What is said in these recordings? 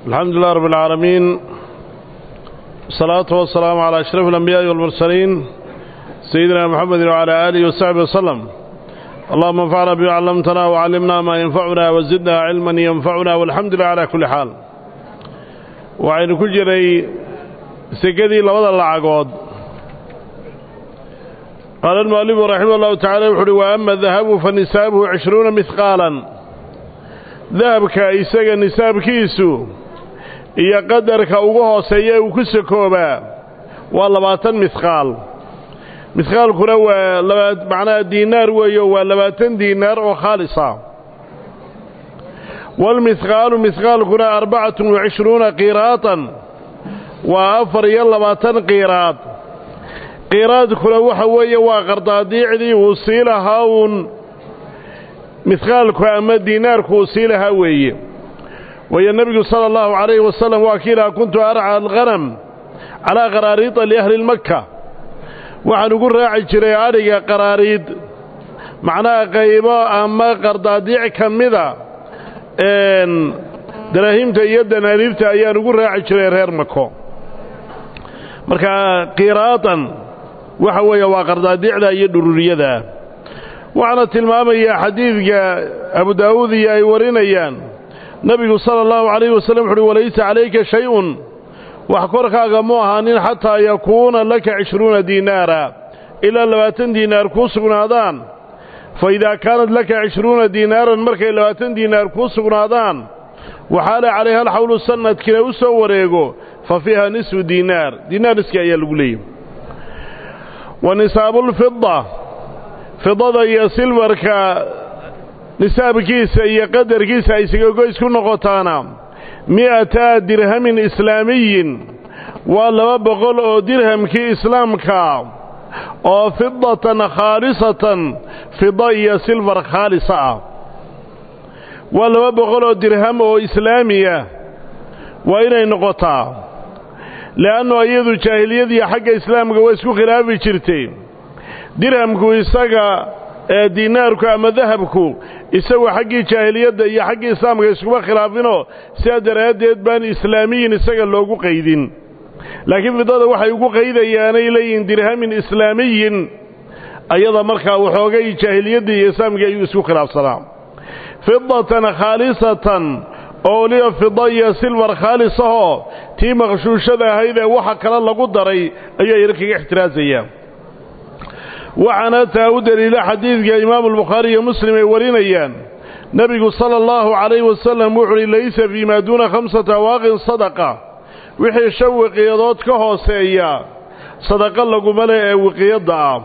الحمد لله رب العالمين، الصلاة والسلام على أشرف الأنبياء والمرسلين سيدنا محمد وعلى آله وصحبه وسلم. اللهم انفعنا بما علمتنا وعلمنا ما ينفعنا وزدنا علما ينفعنا، والحمد لله على كل حال. وعين كل جري سكدي لوضع العقود. قال المؤلف رحمه الله تعالى: وأما الذهب فنسابه 20 مثقالا. ذهبك إساق النساب كيسو إيا قدرك أوغوه سيئ وكسكوبا واللباتن مثقال كنوى معنى دينار ويوى لباتن دينار وخالصة. والمثقال كنا 24 قيراطا وأفر يلباتن قيراط كنا وحوية وقرداديع دي وصيلها مثقالك أما دينارك وصيلها ويا النبي صلى الله عليه وسلم وكيلا: كنت أرعى الغنم على قراريط لأهل المكة. وعن نقول راعي جري أريق قراريط معناها قيبا أما قرداديع كمذا دراهيمتا يدنا نيرتا أيا نقول راعي جري رير مكة مركا قيراطا وحويا وقرداديع لا يدروري ذا. وعن التلمامية حديث أبو داود أي ورينيان نبي صلى الله عليه وسلم: وليس عليك شيء وحكرك أغموها حتى يكون لك 20 دينارا إلا 20 دينار كوسقون هذان. فإذا كانت لك 20 دينارا مركا 20 دينار كوسقون هذان وحال عليها الحول السنة كنا وسوريقو ففيها نصف دينار نسكي أيها القليم. ونصاب فضة يا سيلفركا نساب كيسا يا قدر كيسا يسيقويس كنا قطانا 100 درهم إسلامي ولا بقول درهم كي إسلامكا أو فضة خالصة فضة يا سيلفر خالصة ولا بقول درهم أو إسلامية وإن نقطة لأنه أيضا الجاهلية حق إسلام قويسكو خلافي شرتين درهمكو إساقا ديناركو أما ذهبكو إساقوا حقي جاهلية إيا حقي إسلام قويسكو خلافينو سيادر هاديت بان إسلاميين إساقا لوقو قيدين. لكن في ضد وحا يقو قيدا ياني لين درهم إسلامي أيضا مركا وحوقي جاهلية إسلام قويسكو خلاف صلاة. فضة خالصة أولي فضية سيلفر خالصة تي مغشوشة هيدا وحا كلا لقو داري أيها يركي احترازية. وعن تاود إلى حديث إمام البخاري ومسلم ورينيان نبي صلى الله عليه وسلم وحري: ليس فيما دون 5 أواق صدقة. وحي شوق يضوت كهوسية صدقة لقمالة وقيادة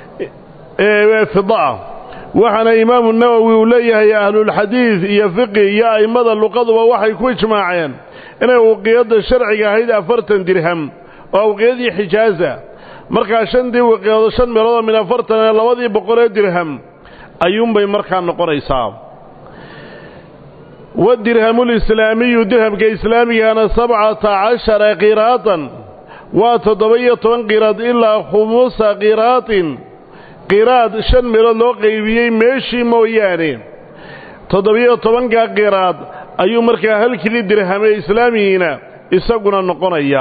فضاء. وحن إمام النووي وليه يا أهل الحديث يا فقه يا أئمة اللقض ووحي كويش معين إنه وقيادة الشرعي هيدا 4 درهم أو قيادة حجازة marka 5 meelood min 4 2 dirham ayuun bay markaa noqonaysaa. والدرهم الإسلامي درهمك إسلامي أنا 17 قيراطا وتضبية قيراط إلا 5 قيراط 5 meelood loo qaybiyay meeshii mooyaane 17 قيراط ayuu markaa halkii dirham islaamiyina isaguna noqonaya.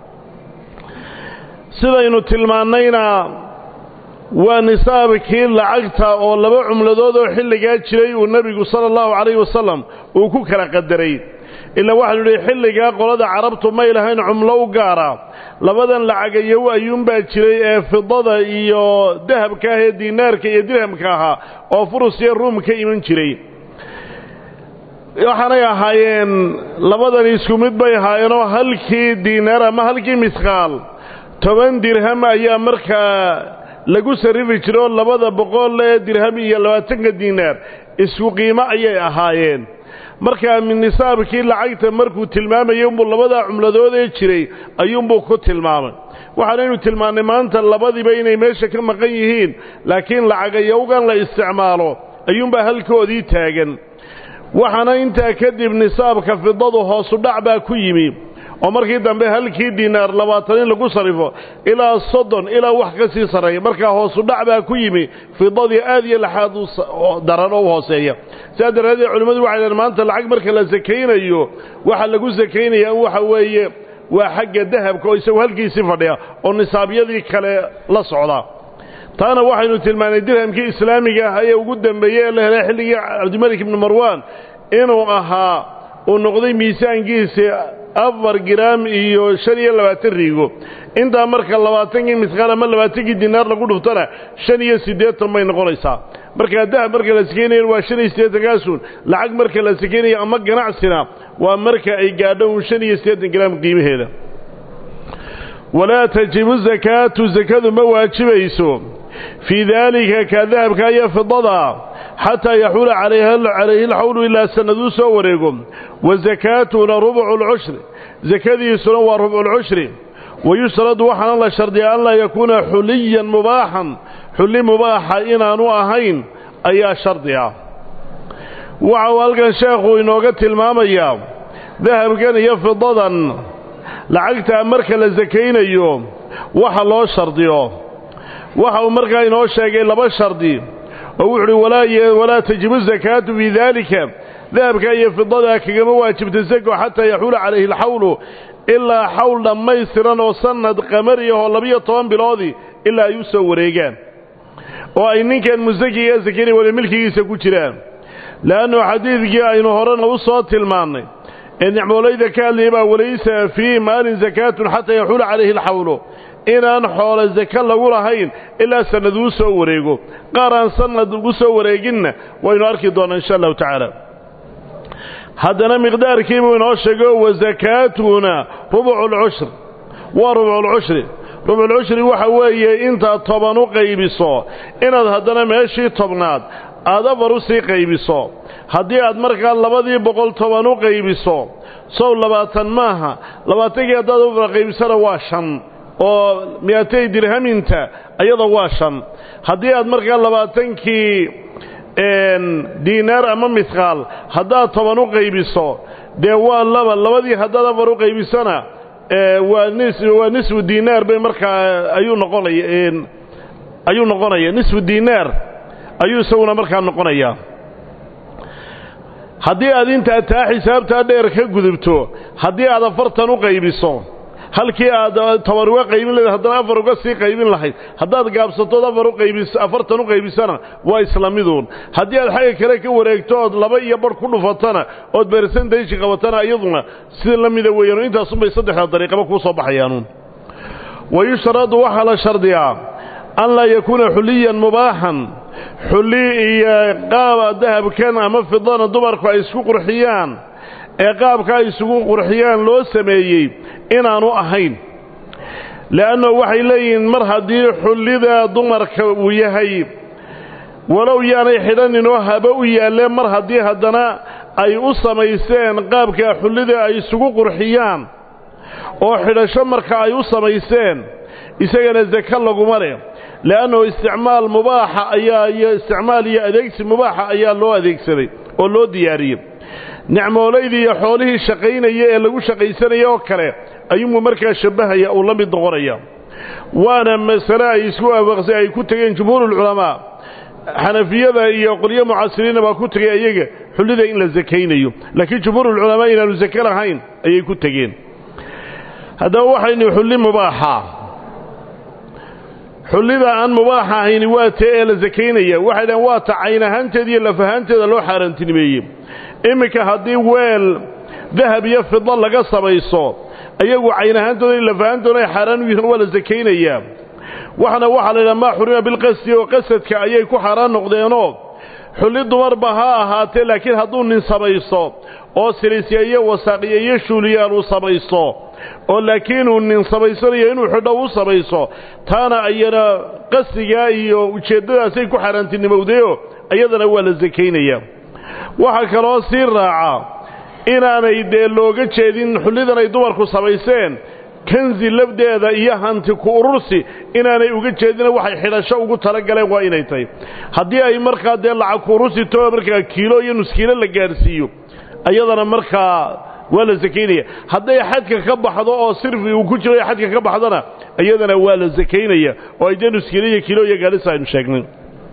sidaynu tilmaanayna waa nisaabkii lacagta oo 2 cumladood oo xilliga jiray uu nabigu sallallahu alayhi wasallam uu ku kala qadaray. ila waxa uu xilliga qolada carabtu ma ilahayn cumlo u gaara labadan lacagayo ayuun baa jiray ee fidada iyo dahabka ee diinaarka iyo dirhamka ah oo furus iyo ruum ka iman jiray. waxaanay ahaayeen labadan isku mid bay ahaayeen oo halkii diinaar ama halkii misqaal 10 dirham ayaa markaa lagu sarifi jiro 200 dirham iyo 20 diinaar isku qiimo ayay ahaayeen. markaa min nisaabkii lacagta markuu tilmaamayo uu labada cumladood ee jiray ayuunbuu ku tilmaamay. waxaanaynu tilmaanay maanta labadiiba inay meesha ka maqan yihiin, laakiin lacagayowgan la isticmaalo ayuunbaa halkoodii taagan. waxaana intaa kadib nisaabka fidadu hoos u dhac baa ku yimi oo markii dambe halkii diinaar 20 lagu sarifo ilaa 30 ilaa wax ka sii sareeya marka hoos u dhac baa ku yimi fidadii aad iyo laxaad daran oo hooseeya saadaraadii culimadu waxay leeyihiin maanta lacag marka la zakeynayo waxa lagu zakeynayaa waxa weeye waa xagga dahabka oo isagu halkiisii fadhiya oo nisaabyadii kale la socda taana waxaynu tilmaanay dirhamkii islaamiga ah ee ugu dambeeyay la helay xilligii Cabdimalik ibn Marwan inuu ahaa oo noqday miisaankiisa 4 gram iyo 25 riigo inta marka 20 misqaal ama 20 diinaar lagu dhuftana 85 may noqonaysaa marka dahab marka la sakeenayo waa 85 gaasuun lacag marka la sakeenayo ama ganacsina waa marka ay gaadho 85 gram qiimaheeda wala tajibu zakatu zakadu ma waajibayso في ذلك كذهب كايا فضضا حتى يحول عليه الحول إلا سندو سوريكم وزكاتنا ربع العشر زكاة سنوى ربع العشر ويسرد وحن الله شرد أن لا يكون حليا مباحا حلي مباحا إنا نوعهين أي شرطها وعوالك الشيخ إنوغت المامية ذهب كان يفضضا لعقت أمرك لزكين اليوم وحن الله شرطيه waxa markaa inoo sheegay laba shardi oo wuxuu wala tajibu zakatu bi dhalika dahabka iyo fidada kaga waajibta zako hatta yahula alayhi alhawl illa hawl dhamaystiran oo sanad qamari oo 12 biloodi illa ay soo wareegaan oo ay ninkan musakiga zakari wala milkigiisa ku jiraan laano xadiidkii aynu horena u soo tilmaanay in nicmoolayda ka leeba walaysa fi maalin zakatun hatta yahula alayhi alhawl inaan xoolo zaka lagu lahayn ilaa sanaduu soo wareego qaran sanad ugu soo wareeginna waynu arki doonaa insha Allah taala hadana miqdaarkii uu inoo sheego wa zakatuna rub'ul ushr wa rub'ul ushr rub'ul ushr waxa weeye inta 10 u qaybiso inaad hadana meeshii 10aad aad abaru sii qaybiso hadii aad markaa 210 u qaybiso soo 20 maaha 20 hadaad u qaybisana waa 5 oo 200 dirham inta ayada waa 5 hadii aad markaa 20kii diinaar ama misqaal hadaa 10 u qaybiso de waa labadii hadaa afar u qaybisana waa nisfu diinaar bay markaa ayuu noqonaya nisfu diinaar ayuu sawna markaa noqonaya hadii aad inta taa xisaabta dheer ka gudubto hadii aad 40 u qaybiso halkii aad tawaruga qaybin lahayd haddana afar uga sii qaybin lahayd haddaad gaabsato afar u qaybiso 40 u qaybisana waa islaamidoon haddii aad xaga kale ka wareegto oo 2 iyo bar ku dhufatana oo percentage qabatana iyaduna sida lamida weeyaan intaas bay saddexda dariiqaba ku soo baxayaan wayushradu wahala shardiya an la yakuna huliyan mubahan huli qaaba dahabkan ama fidana dumarku ay isku qurxiyaan ee qaabka ay isugu qurxiyaan loo sameeyay inaanu ahayn laana waxay leeyihiin mar hadii xulida dumarka uu yahay walow yaanay xidhanin oo haba u yaaleen mar hadii hadana ay u samayseen qaabka xulida ay isugu qurxiyaan oo xidhasho marka ay u samayseen isagana zaka lagu mare laana isticmaal mubaaha ayaa isticmaal iyo adeegsi mubaaha ayaa loo adeegsaday oo loo diyaariyay nicmoolaydi iyo xoolihii shaqaynaya ee lagu shaqaysanayo oo kale ayuu markaa shabahaya oo la mid noqonaya waana mas'ala ay isku waafaqsan ay ku tageen jumhuurul ulama xanafiyada iyo qoliyo mucaasiriina baa ku tagay iyaga xulida in la zakaynayo laakiin jumhuurul ulama inaanu zaka lahayn ayay ku tageen hadaba waxaynu xulli mubaaha xulida aan mubaaha ahayn waa taa la zakaynaya waxaan waa tacaynahanteed iyo lafahanteeda loo xaaraantinimeeyay imika hadii weel dahab iyo fidda laga samayso ayagu caynahantooda lafahantoona ay xaraan u yihiin wala zakaynaya waxana waxa la yiraahdaa ma xurima bil qasdi oo qasadka ayay ku xaraan noqdeenoo xulli dumar baha ahaatee laakiin haduu nin samayso oo silisiyo wasaaqiyo iyo shuuliyaan uu samayso oo laakiin uu nin samaysanayo inuu xidho u samayso taana ayana qasdiga iyo ujeedadaas ay ku xaraantinimowdeeyo ayadana waa la zakaynaya waxa kaloo sii raaca inaanay dee looga jeedin xullidan ay dumarku samayseen kanzi labdeeda iyo hanti ku urursi inaanay uga jeedin waxay xidhasho ugu tala galeen waa inay tahay haddii ay markaa dee lacag ku urursi too markaa kiilo iyo nus kiilo la gaarsiiyo ayadana markaa ولا زكينية حتى يحدك كبحض أو صرف وكجر يحدك كبحضنا أيضا ولا زكينية وأيدين سكينية كيلو يجالسها نشاكن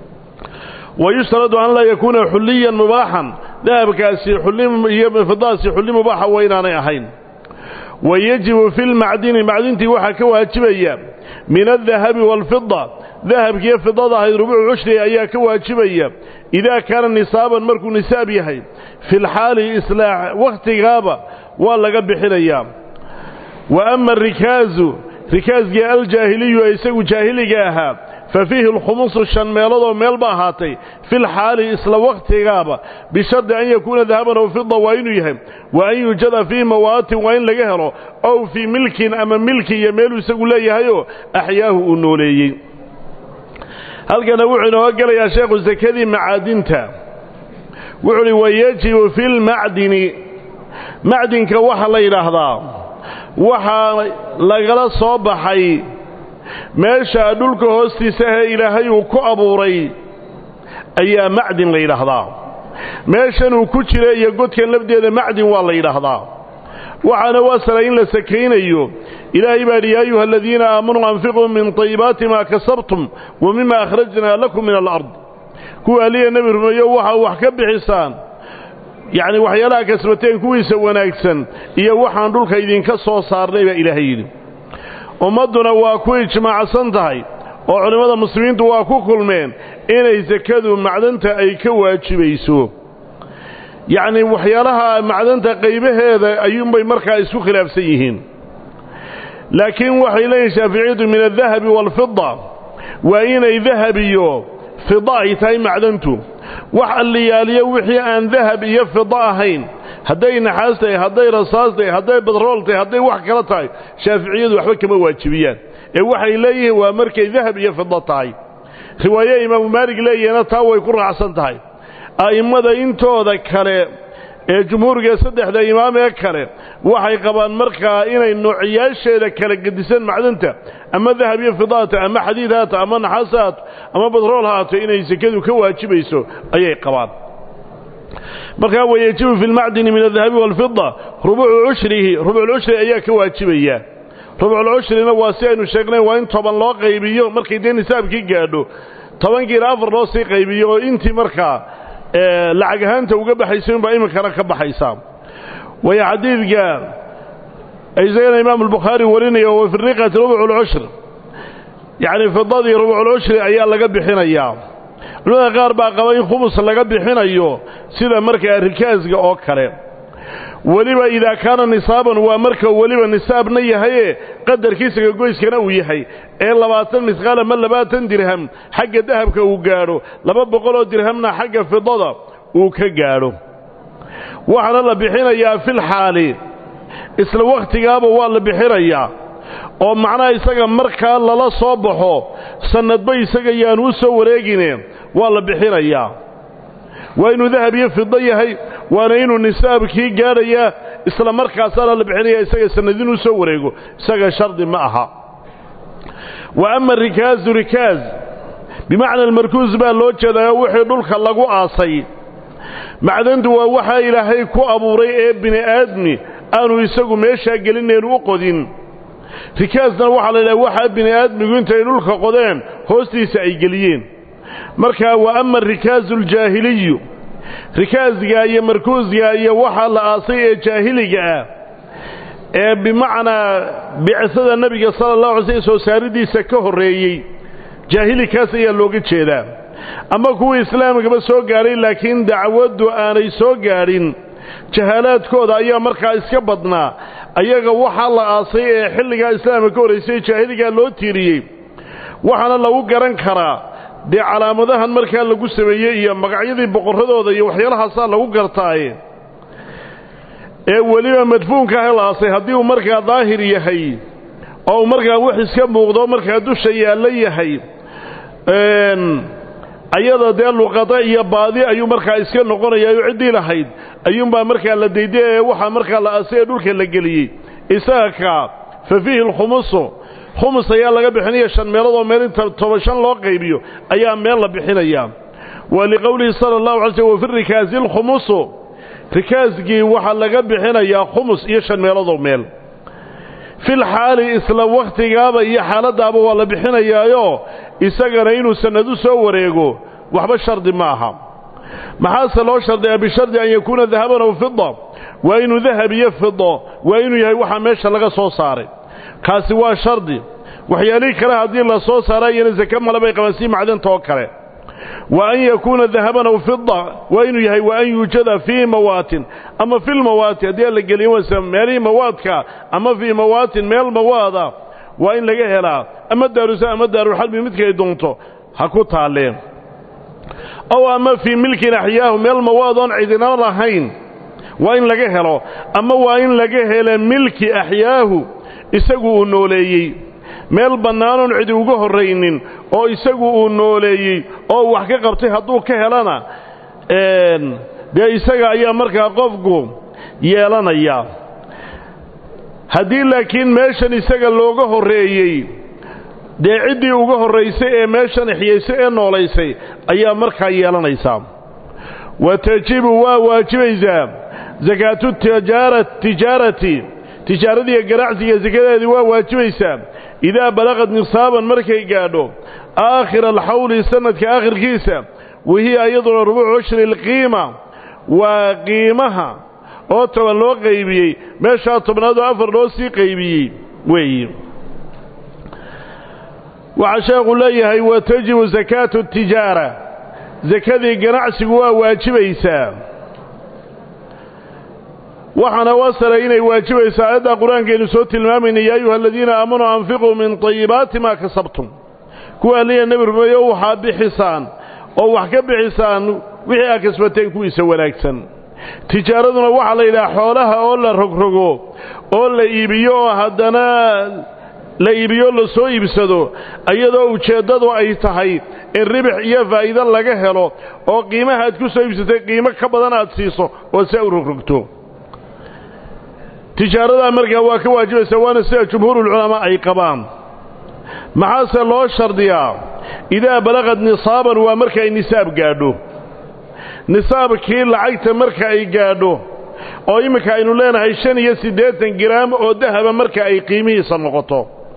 ويشترط أن لا يكون حليا مباحا ذهب كاسي حلي فضاسي حلي مباحا وين أنا أحين ويجب في المعدن معدنتي وحكا واجبية من الذهب والفضة ذهب كيف فضة هي ربع عشر أياك واجبية إذا كان نصابا مركو نسابيه في الحال إصلاح وقت غابة ولا قد بحليا وأما الركاز الجاهلي يسوي جاهلي جاها ففيه الخمس الشنميلض وميلباهاتي في الحال إصلاح وقت غابة بشرط أن يكون ذهبا وفضة وإن يهم وأن يوجد في موات وإن لجهره أو في ملك أما ملك يميل يسوي ليه أحياه النولي هل كان وعنا وقال يا شيخ الزكاة معادنته وعلي ويجب في المعدن معدن كوحا ليلهضا وحا لغلا صوبحي ماشا دولك هوستي سهى إلهي وكأبوري أي معدن ليلهضا ماشا نوكوشي يقول كان لبدي هذا معدن والليلهضا وعنا واسرين لسكين أيوه إلهي باري أيها الذين آمنوا أنفقوا من طيبات ما كسبتم ومما أخرجنا لكم من الأرض كو أليه النبي رميه وحكب بحسان يعني وحيالا كسبتين كوي سوانا اكسن إيا وحان دولك إذين كسو صار ليبا إلهي ومدنا واكو اجماع سنتهي وعلماء المسلمين واكو كلمين إني زكادوا معدنتا أي كواجي بيسو يعني وحيالها معدنتا قيبه هذا أيوم بي مركا يسو خلاف سيهين لكن وحي ليس شافعي من الذهب والفضة وإن ذهبي فضاء تاي معدنته وحا اللي يالي وحي أن ذهب يفضاءهين هدي نحاستي هدي رصاصتي هدي بدرولتي هدي وحكرتي شافعي وحبك مواجبيان وحي ليه ومركي ذهب يفضاء رواية إمام مالك ليه نتاوى يكون رعصان تاي أئمة إنتو ذكري جمهورka saddexda imaam ee kale waxay qabaan markaa inay noocyasheeda kala gedisan macdanta ama dahab iyo fidaata ama xadiidaata ama naxasaat ama badrool haato inay zakadu ka waajibayso ayay qabaan markaa wajibu fil ma'din min adh-dhahab wal fidda rubu'u ushri ayaa ka waajibaya rubu'u ushrina waa si aynu sheegnay waa in toban loo qaybiyo markay deen hisaabkii gaadho 10 kiilo afar loo sii qaybiyo oo intii markaa lacag ahaanta uga baxayso in baa imikana ka baxaysa way xadiidka ay zeena imaam al-bukhari warinayo oo firqat rubu'ul ushr yani fidadii rubu'ul ushr ayaa laga bixinayaa loo qaar baa qaba in khums laga bixinayo sida markaa rikaasga oo kale waliba ida kana nisaaban waa marka waliba nisaabna yahay qadarkiisa goyskana uu yahay ee 20 misqaala ma 20 dirham xagga dahabka uu gaaro 200 dirhamna xagga fidada uu ka gaaro waxana la bixinayaa fil xaali isla waqtigaaba waa la bixinayaa oo macnaha isaga marka lala soo baxo sanadba isaga yaan u soo wareegineen waa la bixinayaa waa inuu dahab iyo fidda yahay waana inuu nisaabkii gaaraya isla markaasana la bixinayaa isaga sanadin u soo wareego isaga shardi ma aha وأما الركاز بمعنى المركوز بقى لو جدا وحي دولك لغو آسي معدن دوا وحا إلهي كو أبوري ابن آدمي أنو يساقو ميشا قلين ينوقودين ركازنا وحا لله وحا ابن آدمي قلنت ينولك قدين هوستي سأيقليين مركا وأما الركاز الجاهلي ركاز يا مركوز يا وحا لآسي جاهلي بمعنى بعثة النبي صلى الله عليه وسلم ساردي سكه الرئي جاهلي كاسي اللوغي تشيدا أما كو إسلام كما سو قارين لكن دعوات آني سو قارين جهالات كودا أيها مركا إسكبضنا أيها وحا الله آسي حلقا إسلام كوريسي جاهلي قال لو تيري وحانا لو قران كرا دي على مدهن مركا لغو سميي مقعيدي بقرهدو دي وحيالها صار لغو قرطاي waliba madfuunka helaasay hadii uu markaa daahir yahay oo markaa wax iska muuqdo markaa dusha yaala yahay ayada dee luqada iyo baadi ayuu markaa iska noqonayaa cidii lahayd ayuunbaa markaa la deydee waxa markaa la asay dhulka la geliyay isaga fafihi الخمس ayaa laga bixinaya 5 meelood oo meel inta 15 loo qaybiyo ayaa meel la bixinaya wali qawli sallallahu alayhi wa sallam fi rikaaz الخمس rikaaskii waxaa laga bixinayaa khumus iyo 5 meeloodoo meel fil xaali isla waqtigaaba iyo xaaladaaba waa la bixinayaayo isagana inuu sanadu soo wareego waxba shardi ma aha maxaase loo shardiyaa bishardi an yakuuna dahaban aw fidda waa inuu dahab iyo fiddo waa inuu yahay waxa meesha laga soo saaray kaasi waa shardi waxyaalihii kale haddii la soo saarayana zaka male bay qabaan si macdanta oo kale wa an yakuuna dahaban aw fidda waa inuu yahay wa an yuujada fii mawaatin ama fil mawaati haddii la geliyo wasa meelihii mawaadka ama fii mawaatin meel mawaada waa in laga helaa ama daarusa ama daarulxalbi midkay doonto ha ku taaleen aw ama fii milkin axyaahu meel mawaadoon cidina lahayn waa in laga helo ama waa in laga helo milki axyaahu isagu uu nooleeyey meel bannaanoon cidi uga horraynin oo isagu uu nooleeyey oo wax ka qabtay hadduu ka helana dee isaga ayaa markaa qofku yeelanaya haddii laakiin meeshan isaga looga horreeyey dee ciddii uga horraysay ee meeshan ixyaysay ee noolaysay ayaa markaa yeelanaysaa wa tajibu waa waajibaysaa zakaatu tijaarati tijaaradiiyo ganacsiga sakadeedii waa waajibaysaa idaa balaqad nisaaban markay gaadho aakhira alxawli sanadka aakhirkiisa wahiya iyaduna rubuucu cushri alqiima waa qiimaha oo 10 loo qaybiyey meeshaa 10 oo 4 loo sii qaybiyey weeye waxaa sheekhu leeyahay wa tajibu zakaatu tijaara zakadii ganacsigu waa waajibaysaa waxaana wasalay inay waajibaysaa aayadda qur-aankeenu soo tilmaamayna yaa ayuha aladiina aamanuu anfiquu min tayibaati maa kasabtum kuwa alliya nebi rumeeyo waxaa bixisaan oo wax ka bixisaan wixii aa kasbateen kuwiisa wanaagsan tijaaraduna waxaa la yidhaha xoolaha oo la rogrogo oo la iibiyo oo haddana la iibiyo la soo iibsado iyadoo ujeeddadu ay tahay in ribix iyo faa'iido laga helo oo qiimaha aad ku soo iibsatay qiimo ka badan aad siiso oo si u rogrogto tijaarada markaa waa ka waajibaysaa waana sida jumhuurul culamaa ay qabaan maxaase loo shardiyaa idaa balaqad nisaaban waa marka ay nisaab gaadho nisaabkii lacagta marka ay gaadho oo iminka aynu leenahay 85 giraam oo dahaba marka ay qiimihiisa noqoto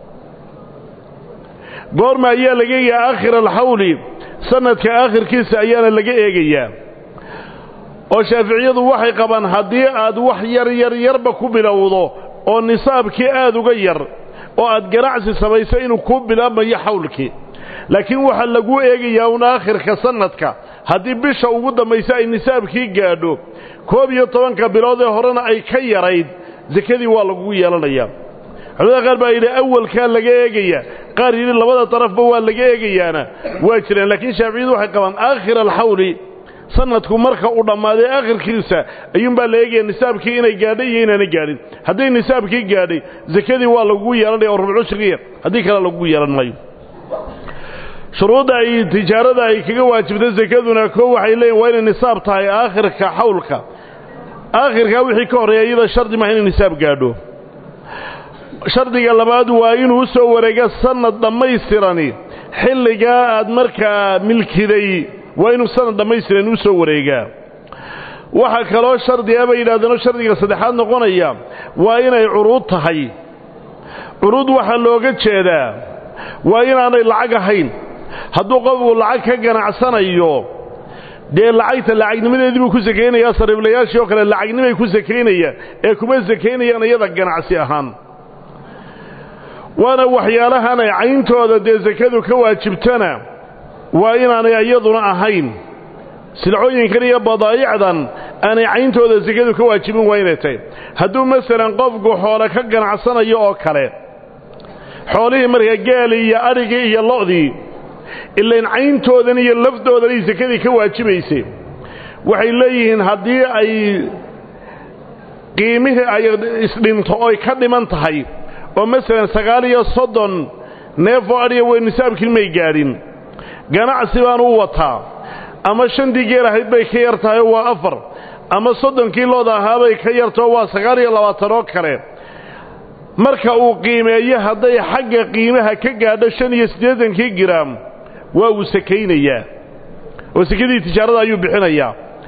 goorma ayaa laga eegayaa aakhir alxawli sanadka aakhirkiisa ayaana laga eegayaa oo shaaficiyadu waxay qabaan haddii aad wax yarba ku bilowdo oo nisaabkii aad uga yar oo aad ganacsi samayso inuu ku bilaabmayo xawlkii laakiin waxa lagu eegayaa un aakhirka sanadka haddii bisha ugu dambaysa ay nisaabkii gaadho 11 bilood ee horena ay ka yarayd zakadii waa lagu yeelanayaa culimada qaar baa yidhi awalkaa laga eegaya qaar yidhi labada darafba waa laga eegayaana waa jireen laakiin shaaficiyadu waxay qabaan aakhir alxawli sanadku marka uu dhammaaday aakhirkiisa ayuunbaa la eegaya nisaabkii inay gaadhay iyo inaana gaadhin hadday nisaabkii gaadhay zakadii waa lagu yeelanaya oo rubuc cushriya haddii kale lagu yeelan maayo shuruudda ay tijaarada ay kaga waajibtay zakaduna koo waxay leeyihin waa inay nisaab tahay aakhirka xawlka aakhirka wixii ka horreeya iyada shardi maaha inay nisaab gaadho shardiga labaad waa inuu u soo wareega sanad dhammaystirani xilligaa aad markaa milkiday waa inuu sanad dhammaystiran u soo wareegaa waxaa kaloo shardiga bay yidhahdeen shardiga saddexaad noqonaya waa inay curuud tahay curuud waxaa looga jeedaa waa inaanay lacag ahayn hadduu qofku lacag ka ganacsanayo dee lacagta lacagnimadeedii buu ku sakaynayaa sariiblayaashii oo kale lacagnimay ku sakaynayaan ee kuma sakaynayaan iyada ganacsi ahaan waana waxyaalahan ay cayntooda dee sakadu ka waajibtana waa inaanay iyaduna ahayn silcooyinkan iyo badaa'icdan aanay cayntooda sakadu ka waajibin waa inay tahay hadduu masalan qofku xoolo ka ganacsanayo oo kale xoolihii markaa gaali iyo adhigii iyo lo'dii ilayn cayntoodan iyo laftoodan ay sakadii ka waajibaysay waxay leeyihiin haddii ay qiimihii ay isdhinto oy ka dhiman tahay oo masalan 39 neef oo adhiga way nisaabkii may gaadhin ganacsi baan u wataa ama 5 geel ahayd bay ka yar tahay waa 4 ama 30 kiilooda ahaabay ka yartoo waa 29 oo kale marka uu qiimeeyo hadday xagga qiimaha ka gaadho 85 giraam waa uu sakaynayaa oo sakadii tijaarada ayuu bixinayaa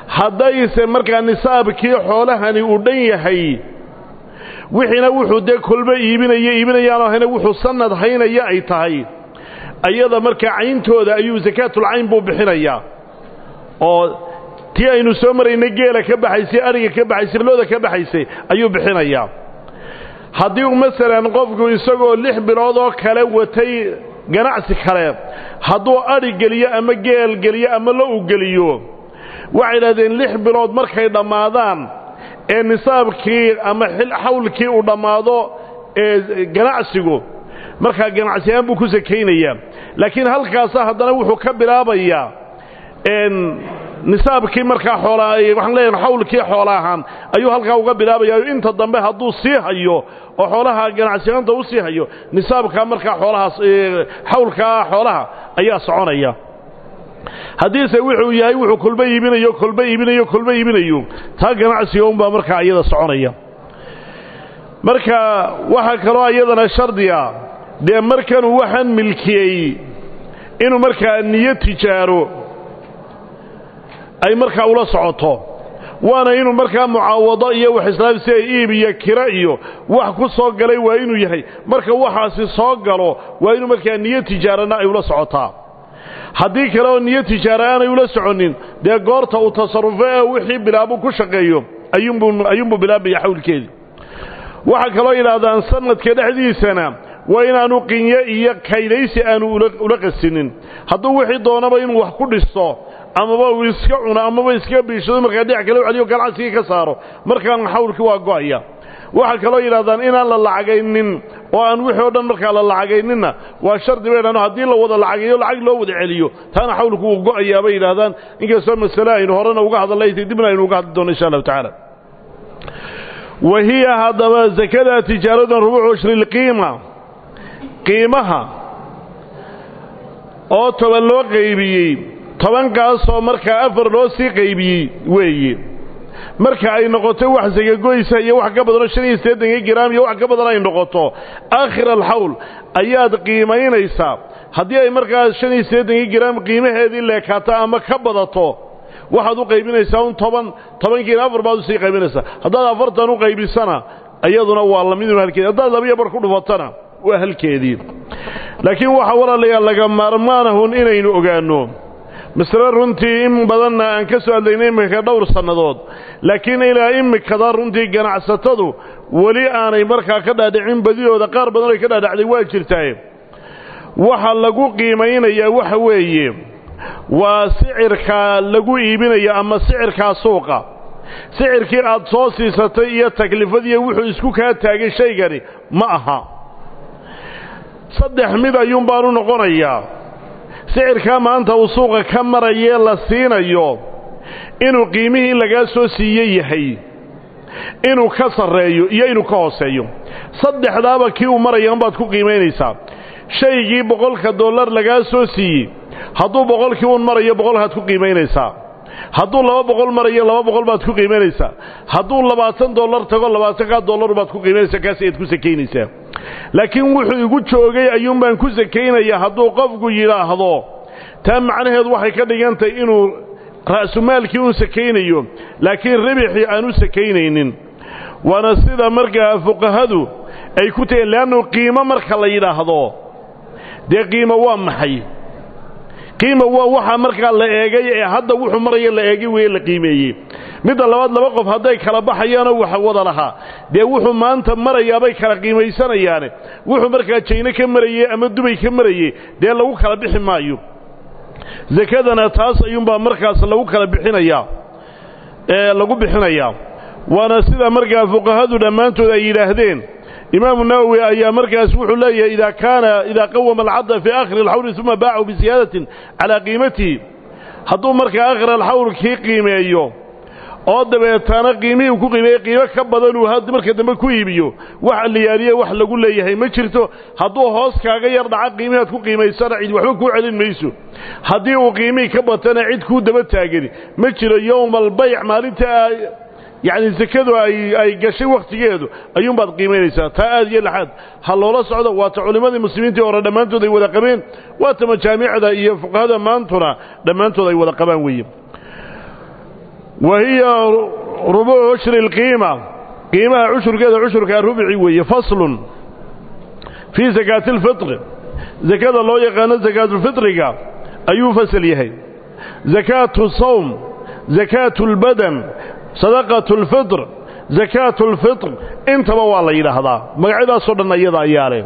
haddayse markaa nisaabkii xoolahani uu dhan yahay wixiina wuxuu dee kolba iibinayaanoo hayna wuxuu sanad haynaya ay tahay ayada markaa cayntooda ayuu sakaatul-cayn buu bixinayaa oo tii aynu soo maraynay geela ka baxaysay ariga ka baxaysay looda ka baxaysay ayuu bixinayaa haddii uu masalan qofku isagoo 6 bilood oo kale watay ganacsi kale hadduu ari geliyo ama geel geliyo ama lo u geliyo waxay yidhahdeen 6 bilood markay dhammaadaan ee nisaabkii ama xawlkii uu dhammaado ee ganacsigu markaa ganacsiyan buu ku sakaynayaa laakiin halkaas haddana wuxuu ka bilaabayaa nisaabkii markaa xoolaa waxaan leeyahay xawlkii xoolahan ayuu halkaa uga bilaabayaa inta dambe hadduu sii hayo oo xoolaha ganacsiyanta u sii hayo nisaabka markaa xoolahaas xawlka xoolaha ayaa soconaya haddiise wuxuu yahay wuxuu kulba iibinayo taa ganacsiga unbaa markaa iyada soconaya marka waxaa kaloo iyadana shardiya dee markanuu waxaan milkiyey inuu markaa niyo tijaaro ay markaa ula socoto waana inuu markaa mucaawado iyo wax islaamsi ay iib iyo kira iyo wax ku soo galay waa inuu yahay marka waxaasi soo galo waa inuu markaa niyo tijaarana ay ula socotaa haddii kale oo niyo tijaara aanay ula soconin dee goorta uu tasarrufo ee wixii bilaabu ku shaqeeyo ayuunbuu bilaabaya xawlkeedii waxaa kaloo yidhaahdaan sanadka dhexdiisana waa inaanu qinyo iyo kaydaysi aanu ula qasinin hadduu wixii doonaba inuu wax ku dhisto amaba uu iska cuno amaba iska biishado markaa dhinac kale u celiyo ganacsigii ka saaro markaan xawlkii waa go'aya waxaa kaloo yidhahdaan inaan la lacagaynin oo aan wixii oo dhan markaa la lacagayninna waa shardi bay yidhahdaan haddii la wada lacagayo lacag loo wada celiyo taana xawlku wuu go'ayaa bay yidhahdaan inkastoo masale aynu horena uga hadalnay dibna aynu uga hadli doono insha allahu tacaala wahiya haddaba zakada tijaaradan rubuucu shrilqiima qiimaha oo 10 loo qaybiyey 10kaasoo markaa 4 loo sii qaybiyey weeye marka ay noqoto wax sagagoysa iyo wax ka badan 85 gram iyo wax ka badan ay noqoto aakhir al-hawl ayaad qiimaynaysaa haddii ay markaa 85 gram qiimaheedii leekaato ama ka badato waxaad u qaybinaysaa 10 kiina 4 baad u sii qaybinaysaa haddaad 40 u qaybisana ayaduna waa la mid halkeedii haddaad 2 bar ku dhufatana waa halkeedii laakiin waxa walaalayaal laga maarmaanahun inaynu ogaano mas'ala runtii in badanna aan ka soo hadlaynay imika dhowr sannadood laakiin ilaa imikada runtii ganacsatadu wali aanay markaa ka dhaadhicin badiyooda qaar badan ay ka dhaadhacday waa jirtaa waxa lagu qiimaynayaa waxa weeye waa sicirka lagu iibinayo ama sicirka suuqa sicirkii aad soo siisatay iyo taklifadii wuxuu isku ka taagay shaygani ma aha saddex mid ayuun baan u noqonayaa sicirka maanta uu suuqa ka marayee la siinayo inuu qiimihii laga soo siiyay yahay inuu ka sareeyo iyo inuu ka hooseeyo saddexdaaba kii uu marayo baad ku qiimeynaysaa shaygii $100 laga soo siiyay hadduu 100kii uu marayo 100 aad ku qiimeynaysaa hadduu 200 marayo 200 baad ku qiimeynaysaa hadduu $20 tago $20 baad ku qiimeynaysaa kaas aad ku sakeynaysaa laakiin wuxuu igu joogay ayuun baan ku sakeynayaa hadduu qofku yiraahdo taa macnaheedu waxay ka dhigantay inuu ra'sumaalkii uu sakeynayo laakiin ribixii aanu sakeynaynin waana sida markaa fuqahadu ay ku tahay laano qiimo marka la yiraahdo dee qiimo waa maxay qiimo waa waxa markaa la eegay ee hadda wuxuu maraya la eegay way la qiimeeyay midda labaad laba qof haday kala baxayaan waxa wada lahaa dee wuxuu maanta maraya bay kala qiimeysanayaan wuxuu markaa China ka marayay ama Dubai ka marayay dee lagu kala bixi maayo zakadana taas ayuunba markaas lagu kala bixinaya lagu bixinaya waana sida markaa fuqahadu dhamaantood ay yiraahdeen إمام النووي أي مركز وحلا إذا قوم العض في آخر الحول ثم باعوا بزيادة على قيمته هذو مركز آخر الحول كي قيمة أيوه أود بيتانا قيمة وكو قيمة كبدلوا هذا مركز دم كويبيو وحل ياليه وحل قول ليه هي ما شرته هذو هاس كغير دع قيمة كو قيمة يسرع عيد وحكو علم ميسو هذه قيمة كبدتنا عيد كو دم تاجري ما شر يوم البيع مالته يعني زكادو أي قشي وقت جيدو أيوم بعد قيمينيسا تأذي لحد هالله صعدة واتعلمات المسلمين تورا دمانتو ذي ودقمين واتمجامع ذا يفق هذا مانتنا دمانتو ذي ودقمان ويم وهي ربع عشر القيمة قيمة عشر كذا عشر كربعي وهي فصل في زكاة الفطر زكاة الله يقان زكاة الفطر أي فصل يهي زكاة الصوم زكاة البدن صدقة الفطر زكاة الفطر انت بوالله إلى هذا مقعدة صدنا يضع إيالي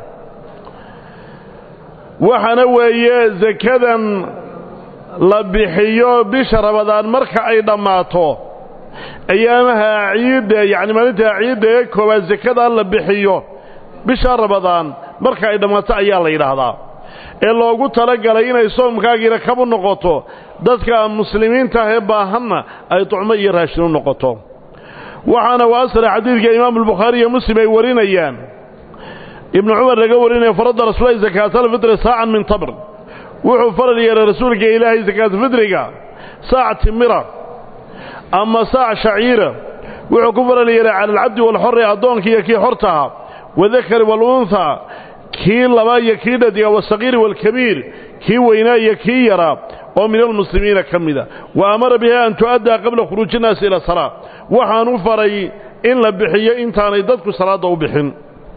وحنوية زكاة لبحيو بشر رمضان مركع أي دماته أيامها عيد يعني مالتها عيد كوبا زكاة لبحيو بشر رمضان مركع أي دماته أيالي إلى هذا إلا قلت لك لأينا يصوم كاقينا كابو نقطو ذاتك المسلمين تهباهن أي طعمي يرهشنون نقطو وحانا وأسر حديث إمام البخاري ومسلم يورين أيام ابن عمر لقورين فرض رسول الله زكاة الفطر ساعا من طبر وحو فرض يا رسولك إلهي زكاة الفطر ساعة تمرة أما ساعة شعيرة وحو كفر لي على العبد والحر أدونك يكي حرتها وذكر والأنثى كي لبايا كي ندي والصغير والكبير كي وينايا كي يرى ومن المسلمين كمدا وأمر بها أن تؤدى قبل خروج الناس إلى الصلاة وحانو فري إن لبحية إن تانيدتك صلاة وبحن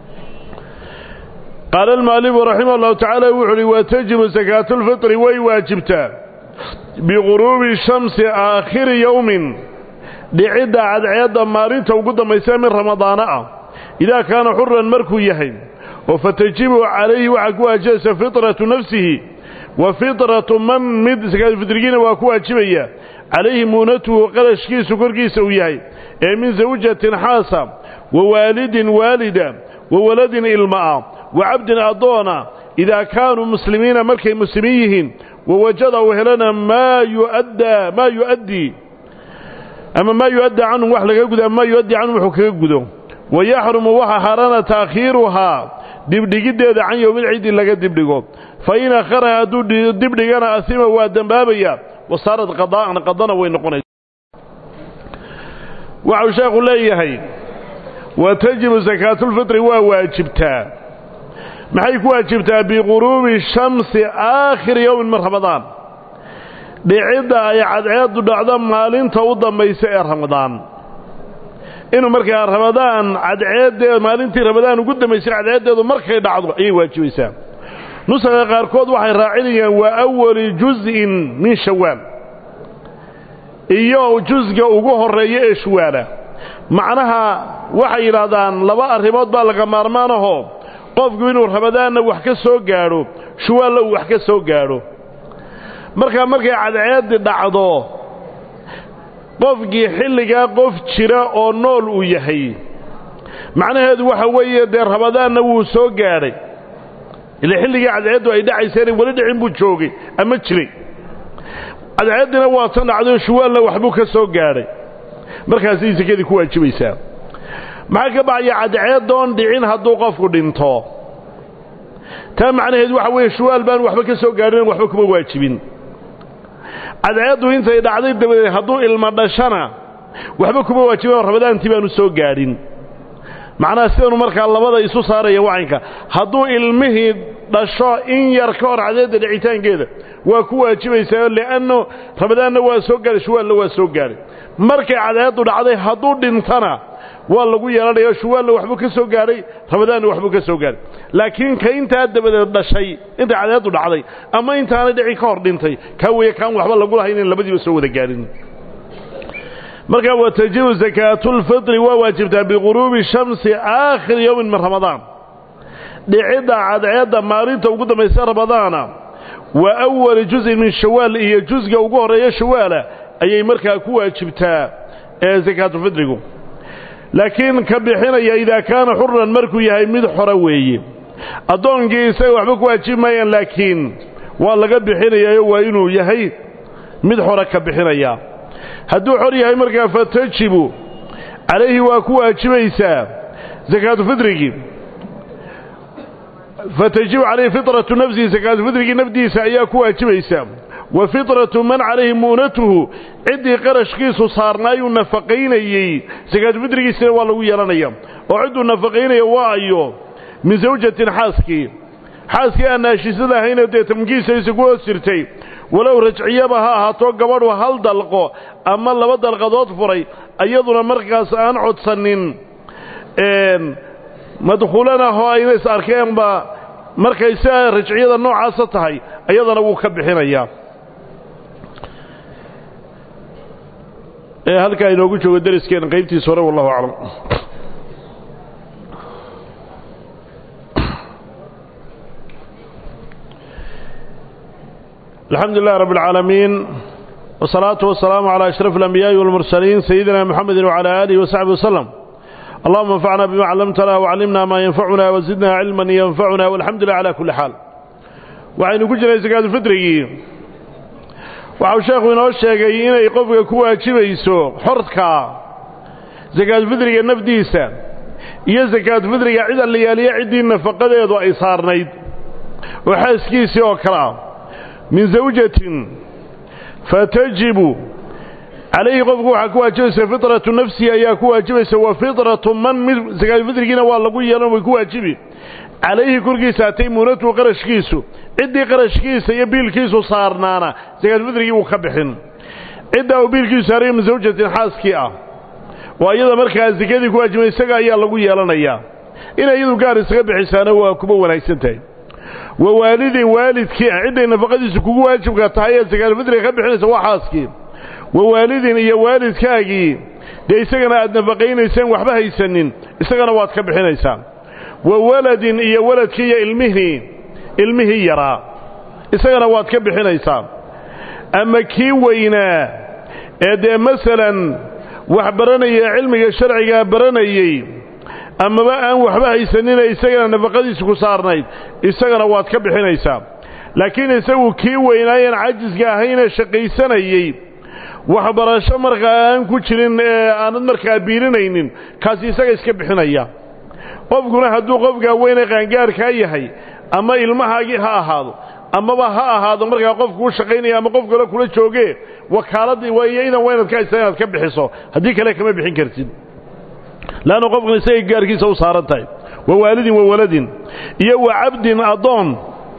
قال المالك رحمه الله تعالى وحري وتجب زكاة الفطر ويواجبتا بغروب الشمس آخر يوم لعدة عدد مارين توقد ميسام رمضان إذا كان حرا مركو يهي وفتجب عليه وعكوها جلس فطرة نفسه وفطرة من مد زكاة الفطرين وكوها جبية عليه مونته وقلش كيس وكركيس وياي من زوجة حاسة ووالد والدة وولد إلماء وعبد أضونا إذا كانوا مسلمين ملكي مسلميهم ووجدوا هلنا ما يؤدي أما ما يؤدي عنه وحلق يقود أما يؤدي عنه وحلق يقود ويحرم وحا حرانا تأخيرها دبدقيد عن يوم العيد لقى دبدقو فإن أخرها دبدقنا أثيما وادنبابيا وصارت قضانا وينقون وعشاق الله يهي وتجب زكاة الفطر وواجبتها محيك واجبتها بغروب الشمس آخر يوم من رمضان لعدة عياد دعضان مالين توضا ميساء رمضان إنه مركا رمضان عياد مالين تي رمضان وقد ميساء عياد مركا دعضو أي واجبسا نسخ قاركود وحي راعينيا وأول جزء من شوال إياه جزء ugu horeeya shwaala macnaha waxay yiraahdaan laba arrimood baa laga maarmaanaho qofku inuu rabadaana wax ka soo gaaro shwaala wax ka soo gaaro markay cadceed dhacdo qofkii xilliga qof jira oo nool uu yahay macnaheedu waxa weeye de rabadaana wuu soo gaaray ila xilliga cadceedu ay dhacaysay wali dhicin buu joogay ama jiray cadceedina waa tan dhacdo shawaalna waxbuu ka soo gaaray markaas ay sakadii ku waajibaysaa maxaa ka bacay cadceedoon dhicin hadduu qofku dhinto taa macnaheedu waxa weeye shawaal baan waxba ka soo gaarin waxba kuma waajibin cadceedu intay dhacday dabadeed hadduu ilma dhashana waxba kuma waajibin rabadaantii baanu soo gaarin macnaha sidanu markaa labada isu saaraya wacanka hadduu ilmihii dhasho in yar ka hor cadceedda dhicitaankeeda waa ku waajibaysaa leanno rabadaanna waa soo gaaray shawaalna waa soo gaaray markay cadceeddu dhacday hadduu dhintana waa lagu yeelanayaa shawaalna waxbuu ka soo gaaray rabadaanna waxbuu ka soo gaaray laakiin ka intaa dabadeed dhashay inta cadceeddu dhacday ama intaana dhici ka hor dhintay ka weeye kaan waxba lagu lahayn in labadiiba soo wada gaarin marka watajibu zakaatul fitri waa waajibtaa bighuruubi shamsi aakhir yawmin min ramadaan dhicida cadceedda maalinta ugu dambaysa ramadaana wa awwal juz' min shawaal iyo juzga ugu horeeya shawaala ayay markaa ku waajibtaa zakaatul fitrigu laakiin ka bixinaya ida kaana hurran markuu yahay mid xora weeye adoonkiisa isaga waxba ku waajibayaan laakiin waa laga bixinayaa waa inuu yahay mid xora ka bixinaya hadduu xor yahay markaa fatajibu calayhi waa ku waajibaysaa zakaatu fitrigi فتجب عليه فطرة نفسه زكاة فطرة نفسه أيها كواجبيسا وفطرة من عليه مونته عدي قرش كيسو صارنا ينفقين زكاة فطرة سنوى الله يرانيا وعدوا نفقين يواعيو من زوجة حاسكي xaaskii aan naashisada ahayn ee tamkiisaysa ku hoosirtay walow rajciyaba ha ahaato gabadhu hal dalqo ama laba dalqadood furay iyaduna markaas aan codsanin madkhuulana oo ayna is arkeenba markay saa rajciyada noocaasa tahay iyadana wuu ka bixinayaa halkaa inoogu joogo dariskeena qaybtiisa hore wallahu aclam الحمد لله رب العالمين والصلاة والسلام على أشرف الأنبياء والمرسلين سيدنا محمد وعلى آله وصحبه وسلم اللهم انفعنا بما علمتنا وعلمنا ما ينفعنا وزدنا علما ينفعنا والحمد لله على كل حال وعين كجنا زكاة الفطر وعو شيخ من الشيخ إنه يقفك كوا جبيسو حرتك زكاة الفطر النفديسة هي زكاة الفطر عيدا الليالي عدين فقد يضع إصار نيد وحاسكيسي وكرام من زوجة فتجب عليه قفك وحكوا جبس فطرة نفسي أيكوا جبس وفطرة من زكاة الفطر كنا والله يلوم يكوا جبي عليه كل ساعتين مرات وقرش كيسو عدي قرش كيسو يبيل كيسو صارنانا زكاة الفطر يوخبحن عدي وبيل كيسو صارين من زوجة حاسكية وأيضا مركز زكاة يكوا جبس سقا يالله يلوم إياه إن أيضا قارس غبح سنة وكبه ولا سنتين ووالدي والدك عدي نفقديس كوgu waajibka tahay zakaat fidri ka bixinaysa waxaaski wawaalidin iyo waalidkaagi de isagana aad nafaqeynaysan waxba haysanin isagana waad ka bixinaysaa wawaladin iyo waladkii ilmihi yara isagana waad ka bixinaysaa ama kii weynaa ee de masalan wax baranaya cilmiga sharciga baranayay amaba aan waxba haysanin isagana nafaqadiisa ku saarnayd isagana waad ka bixinaysaa laakiin isagu kii weynaayan cajiska ahayn shaqaysanayay wax barasho markaa aan ku jirin aanad markaa biirinaynin kaas isaga iska bixinaya qofkuna hadduu qofka weyn qaangaarka yahay ama ilmahaagi ha ahaado amaba ha ahaado markaa qofku u shaqaynaya ama qof kale kula jooge wakaaladii waayayna weynad ka isagana ka bixiso hadii kale kama bixin kartid لأنه قفق نسيق قاركي سو صارتاي ووالد وولد يو عبد أضون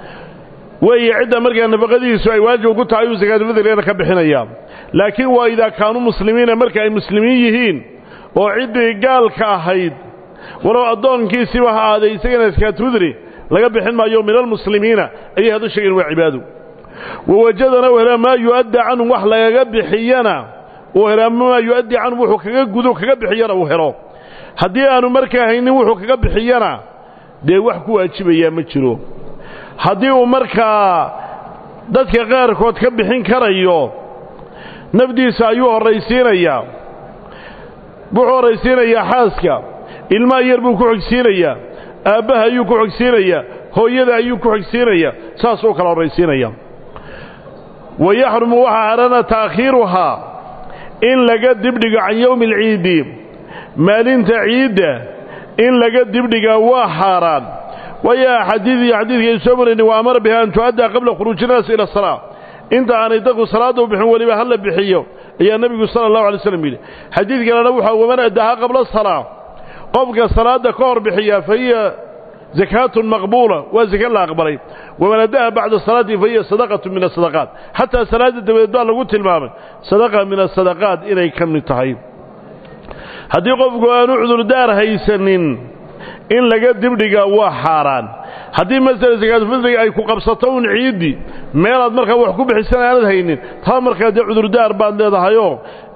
ويعد مرقى نفقدي سوى واجه وقلت عيو زكاة الفطر لأنا كبحين أيام لكن وإذا كانوا مسلمين مرقى مسلميين وعد قال كاهيد ولو أضون كي سوى هذا يسيقنا زكاة الفطر لقبحين ما يوم من المسلمين أي هذا الشيء وعباده ووجدنا وهلا ما يؤدى عنه وحلا يقبحينا وهلا ما يؤدي عنه وحو كقدو كقبحينا وهرو haddii aanu markaa haynin wuxuu kaga bixiyana dee wax ku waajibaya ma jiro haddii uu markaa dadka qaarkood ka bixin karayo nafdiisa ayuu horaysiinayaa wuxuu horaysiinayaa xaaska ilmaha yar buu ku xigsiinayaa aabbaha ayuu ku xigsiinayaa hooyada ayuu ku xigsiinayaa saasuu kala horaysiinayaa wayaxrumu waxa harana taakhiiruhaa in laga dibdhigo can yowmi alciidi maalinta ciidda in laga dibdhigaa waa xaaraan waya xadiidkii soo marayni waa amar biha an tuadda qabla khuruuji naas ila salaa inta aanay dadku salaada u bixin waliba hal la bixiyo ayaa nabigu sallallahu alayhi wasallam yiri xadiidkana waxa uu man addaha qabla salaa qofka salaada ka hor bixiya fahiya zakatun maqbula wa zakat la aqbalay ومن أداها بعد الصلاة فهي صدقة من الصدقات حتى صلاة الدبيضاء لقد تلمامه صدقة من الصدقات إلي كم نتحيب haddii qofku aanu cudurdaar haysanin in laga dibdhiga waa xaaraan haddii masala zakaat fidriga ay ku qabsato un ciidi meelaad markaa wax ku bixisan aanad haynin taa markaa dee cudurdaar baad leedahayoo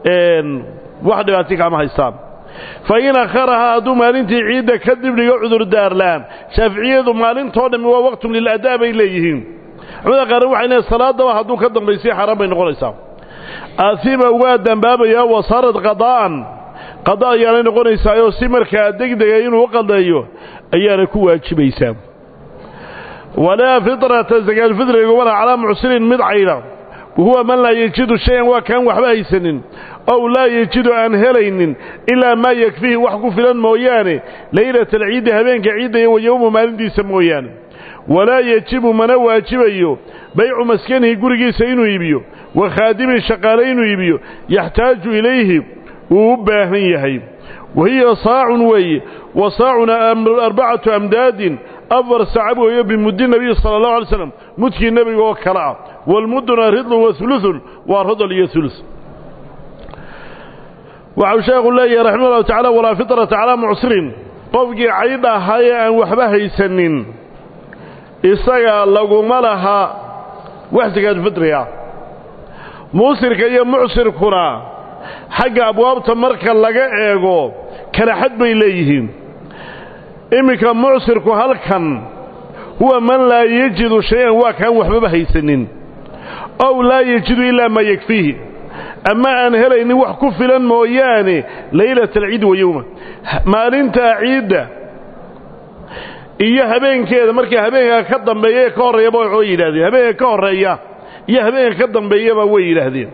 wax dhibaato kama haystaan fa in akharaha hadduu maalintii ciidda ka dibdhigo cudurdaar la'aan shaaficiyadu maalintoo dhammi waa waqtun liladaa bay leeyihiin culimada qaarna waxay leeyihin salaadaba hadduu ka dambaysay xaaraan bay noqonaysaa aasiba waa dambaabayaa wasaarat qadaa'an qadaa ayaanay noqonaysaa oo si markaa degdega inuu qadeeyo ayaana ku waajibaysaa walaa fitrata zakaat fidriga wala calaa mucsirin mid cayna huwa man laa yajidu shayan waa kaan waxba haysanin ow laa yajidu aan helaynin ilaa maa yakfihi wax ku filan mooyaane laylata alciidi habeenka ciidda iyo yowma maalintiisa mooyaane walaa yajibu mana waajibayo baycu maskanihi gurigiisa inuu iibiyo wa khaadimin shaqaale inuu iibiyo yaxtaaju ilayhi wuu u baahan yahay wahiya saacun weeye wa saacuna 4 amdaadin أفر سعبه بمد النبي صلى الله عليه وسلم مدك النبي وكلاء والمدنا رضل وثلث ورضل يثلث. وعشاق الله رحمه الله تعالى ولا فطرة على معسرين قفقي عيدا هيا وحبها يسنين إساقا لغو مالها وحسك الفطرية موسر كي معسر كنا حق أبواب تمركا لغا إيغو كان حد إليهم إمك معسر كهالكا هو من لا يجد شيئا وكان وحبها يسنين أو لا يجد إلا ما يكفيه أما أن هلا إني وحكو فلان موياني ليلة العيد ويومه ما أنت عيد إياه هبين كذا مركي هبين كدن بيه كور يبوي عويل هذه هبين كور إياه هبين كدن بيه بويل هذه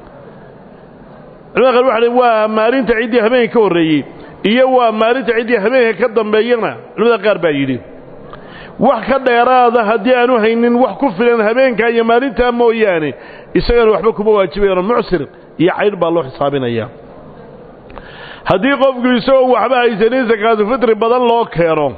أنا قال واحد وما أنت عيد هبين كور إياه وما أنت عيد هبين كدن بينا لذا قال بيلي وحكا يراده هدي أنو هينين وحكو فلان هبين كايا ما أنت موياني يسأل وحبكم بواجبين معسر يعير بالله حسابنا إياه هدي قفق يسوي وحبها يسنين زكاة الفطر بدل الله كيرون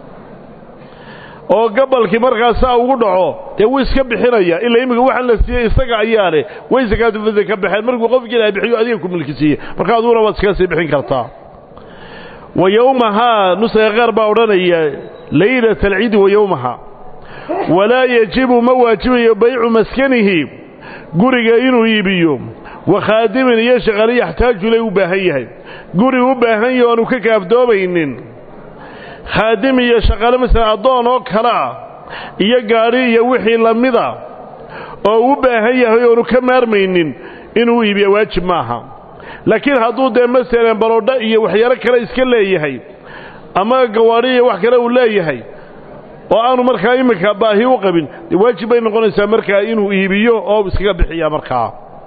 oo gabalkii markaas ugu dhaco ee way iska bixinaya ilaa imiga waxa la siiyay isaga ayaale way zakaatu fidda ka baxeen markuu qofkii la bixiyo adiga ku milkisiye marka aad waad iska sii bixin kartaa wa yawmaha nusa qarba oranaya laylatul eid wa yawmaha wala yajibu mawajibu bay'u maskanihi guriga inuu iibiyo wa khadimin yashghal yahtaaju lay u baahan yahay guri u baahan yahay oo ka kaafdoobaynin خادم iyo shaqale mesela adoon oo kala iyo gaari iyo wixii lamida oo u baahan yahay oo ka maarmaynin inuu iibiyo waajib maaha laakiin haduu de mesela baroodha iyo waxyaro kale iska leeyahay ama gawaari iyo wax kale uu leeyahay oo aanu markaa imika baahi u qabin waajib ay noqonaysaa markaa inuu iibiyo oo iskaga bixiyo markaa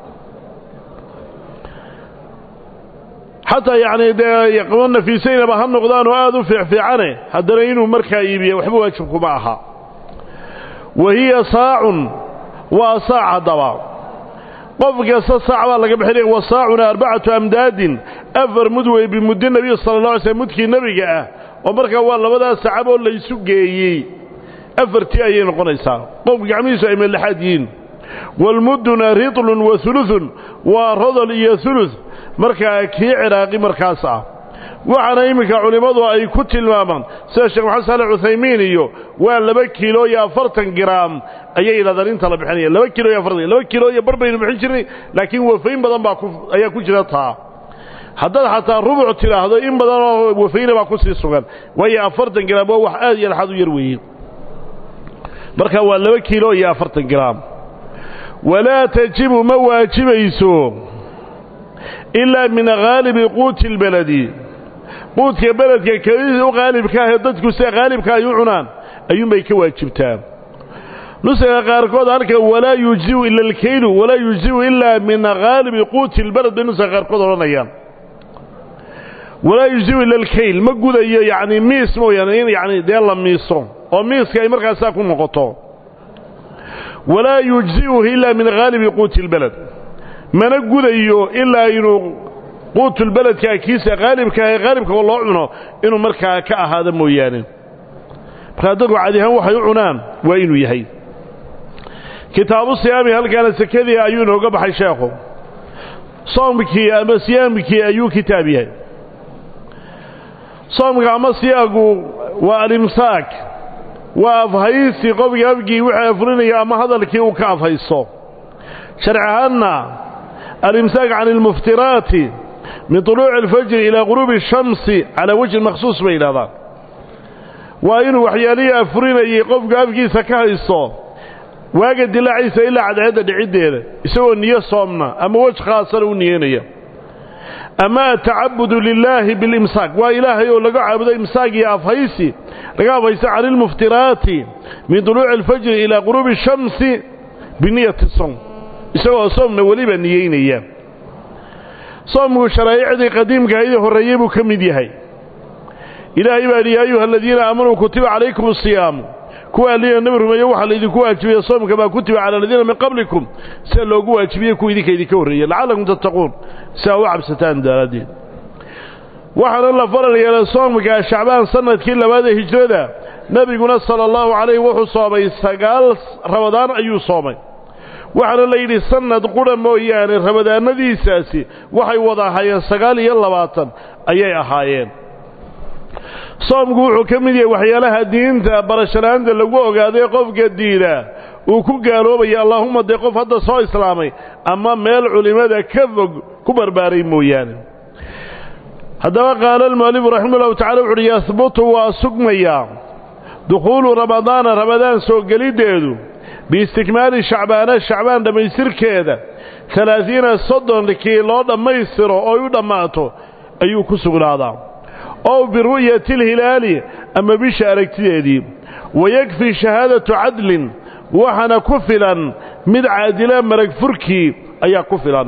حتى يعني يقولون في سينة بهم نقدان وآذوا في عنه هذا إنه مركا يبي وحبوا يشوفوا معها وهي صاع وصاع ضباب قفق صاع والله قبل حريق وصاعنا 4 أمداد أفر مدوي بمد النبي صلى الله عليه وسلم مدك النبي جاء ومركا والله بدأ صعبه ولا يسوقي أفر تياين قنيسا قفق عميسا من الحادين والمدنا رطل وثلث ورضل يثلث marka kii ciraaqi markaas ah waxana imika culimadu ay ku tilmaamaan sida Sheekh Xasan Al-Uthaymin iyo waa 2 kiilo iyo 40 gram ayay ilaadaan inta la bixinaya 2 kiilo iyo 40 2 kiilo iyo barbaynu bixin jirnay laakiin wafayn badan baa ayaa ku jira taa haddii xataa rubuc tiraahdo in badan oo wafayna baa ku sii sugan way 40 gram oo wax aad iyo xad u yar weeyeen marka waa 2 kiilo iyo 40 gram wala tajibu mawajibayso إلا من غالب قوت البلد قوت البلد كيس غالب كاه ضدك سي غالب كاه يعنان أيوم بيكواجبتان نسأل قاركود عنك ولا يجزي إلا الكيل ولا يجزي إلا من غالب قوت البلد نسأل قاركود رنيان ولا يجزي إلا الكيل ما قد يعني ميس مو يعني دي الله ميسون وميس كاي مركا ساكون مقطع ولا يجزيه إلا من غالب قوت البلد ما نقول إلا إنه قوت البلد كيس غالب والله عنه إنه مركا كهذا مويان فهذا عادها وحي عنان وإنه يهي كتاب الصيام هل كان سكذي أيونه قبح الشيخه صومك أما صيامك أيو كتابه صومك أما صيامك والإمساك وأفهيسي قبل أبقي وحيفرني أما هذا لكي وكافهيسو شرعهن الإمساك عن المفترات من طلوع الفجر إلى غروب الشمس على وجه مخصوص بين هذا وإنه وحيانية أفرين يقف قابكي سكاه الصوم واجد لا عيسى إلا عد عدد عدة يسوى النية صومنا أما وجه خاصة النية أما التعبد لله بالإمساك وإله يقول لك عبد إمساك يا أفهيسي لك أفهيسي عن المفترات من طلوع الفجر إلى غروب الشمس بنية الصوم يسوى صومنا وليبا نيين أيام صوم شرائع ذي قديم قايده الريب كمديهي إلهي بأن يا أيها الذين آمنوا كتب عليكم الصيام كوا لي النبر ما يوحى الذي كوا أجبية الصوم كما كتب على الذين من قبلكم سألوا كوا أجبية كوا ذيك ورية لعلكم تتقون سأوا عبستان داردين وحن الله فرل يا الصوم كشعبان سنة كلا بعد هجرة nabiguna sallallahu alayhi wuxuu soomay 9 ramadaan ayuu soomay waxaana la yidhi sanad qura mooyaane ramadaanadiisaasi waxay wada ahaayeen 29 ayay ahaayeen soomku wuxuu ka mid yahay waxyaalaha diinta barashadaanta lagu ogaaday qofka diida uu ku gaaloobay Allahumma de qof hadda soo islaamay ama meel culimada ka fog ku barbaaray mooyaane hadaba qaal al-mu'allif rahimahullahu ta'ala wuxuu yasbutu wa sugmaya dukhulu ramadaan soo galideedu biistikmaali shacbaan dhamaystirkeeda 30 soddon kii loo dhamaystiro oo u dhamaato ayuu ku sugnaadaa oo biru'yati al-hilaali ama bisha aragtideedii wayakfi shahadatu adlin waxana ku filan mid caadila marag furkii ayaa ku filan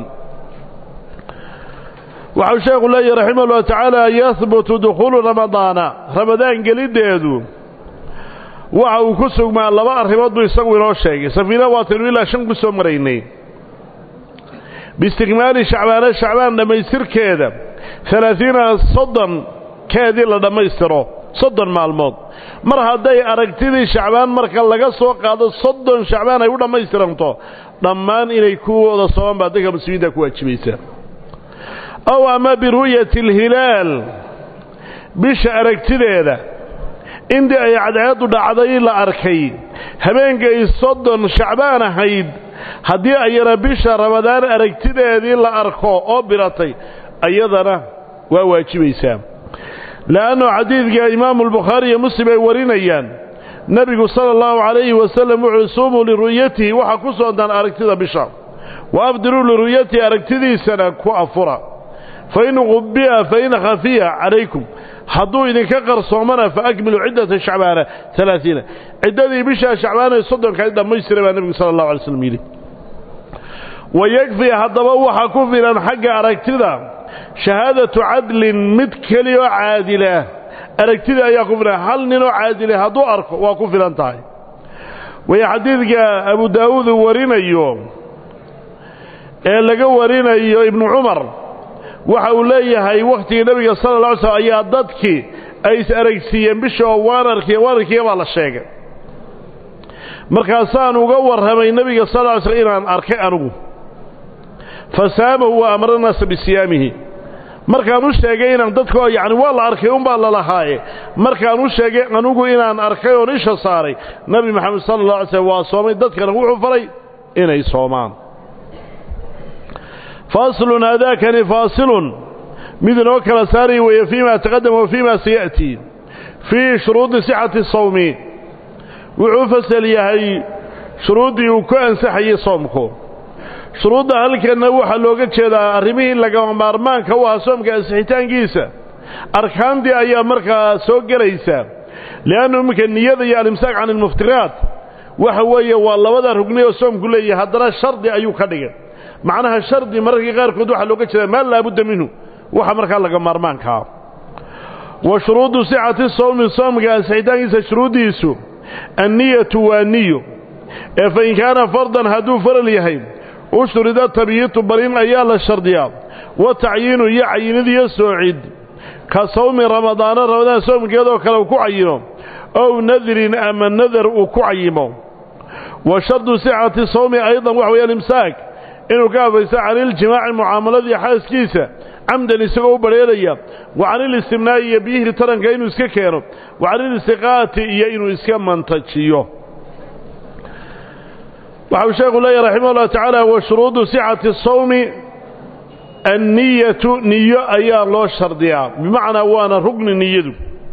waxa sheekhu leeyahay rahimahullahu ta'ala yathbutu dukhulu ramadaan galideedu waxa uu ku sugmaa laba arrimood buu isagu inoo sheegay safiina waa tanwiila 5 ku soo maraynay biistikmaali shacbaan dhamaystirkeeda 30 soddon keedii la dhamaystiro soddon maalmood mar haday aragtidii shacbaan marka laga soo qaado soddon shacbaan ay u dhamaystiranto dhammaan inay ku wada soomaan baa dadka muslimiinta ku waajibaysa aw ama biru'yati al-hilaal bisha aragtideeda intii ay cadceedu dhacday la arkay habeenkay soddon shacbaan ahayd haddii ayana bisha ramadaan aragtideedii la arko oo biratay ayadana waa waajibaysaa laano xadiidka imaam al-bukhari iyo muslim ay warinayaan nabigu sallallahu alayhi wasallam wuxuu suumu liru'yatihi waxa ku soo dan aragtida bisha wa afdiru liru'yatihi aragtidiisana ku afura fa in qubbiya fa in khafiya alaykum hadduu idinka qarsoomana fa akmilu ciddata shacbaana 30 ciddadii bisha shacbaana 30 ka dhamaystiray baa nabigu sallallahu alayhi wasallam yiri wayakfi haddaba waxa ku filan xagga aragtida shahaadatu adlin mid kaliyo caadila aragtida ayaa ku filan hal nin oo caadila hadduu arko waa ku filan tahay way xadiidka Abu Daawud warinayo ee laga warinayo Ibn Umar waxa uu leeyahay waqtigii nabiga sallallahu alayhi wasallam ayaa dadkii ay aragsiiyeen bisha waararkii baa la sheegay markaasaan uga warramay nabiga sallallahu alayhi wasallam inaan arkay anigu fasaamahu wa amarna bisiyamihi markaan u sheegay inaan dadku yaani waa la arkay baa la lahaaye markaan u sheegay anigu inaan arkay oo isha saaray nabi maxamed sallallahu alayhi wasallam waa soomay dadkana wuxuu faray inay soomaan فاصل هذا كان فاصل مثل وكل ساري وفيما تقدم وفيما سيأتي في شروط صحة الصوم وعفصل يهي شروطي وكأن سحي صومكم شروط هل كان وحا لوغا جيدا arrimihii laga maarmaanka waa soomka saxiitaankiisa arkaantii ayaa markaa soo galaysa laana marka niyada iyo al-imsaak aan al-muftiraat waxa weeye waa labada rugni oo soomku leeyahay haddana shardi ayuu ka dhigay macnaha shardi markii qaarkood waxa looga jeedaa ma la budda minhu waxa markaa laga maarmaanka wa shuruudu sihhati sawmi soomka saxiitaankiisa shuruudiisu an-niyatu wa niyo fa in kana fardan hadu faral yahay وشرد التبييت برين أيال الشردية وتعيين يعين ذي السعيد كصوم رمضان صوم كذا وكلو كعينه أو نذر أما النذر وكعينه وشرد سعة الصوم أيضا وهو الإمساك إنه كان في عن الجماع المعاملة ذي حاس كيسة عمدا يسقوا بريليا وعن الاستمناء يبيه لترن كأنه يسككينه وعن الاستقاءة يأنه يسكمن تجيه وحو شيخ الله رحمه الله تعالى وشروط سعة الصوم النية نية أيها الله الشردية بمعنى وانا ركن نيته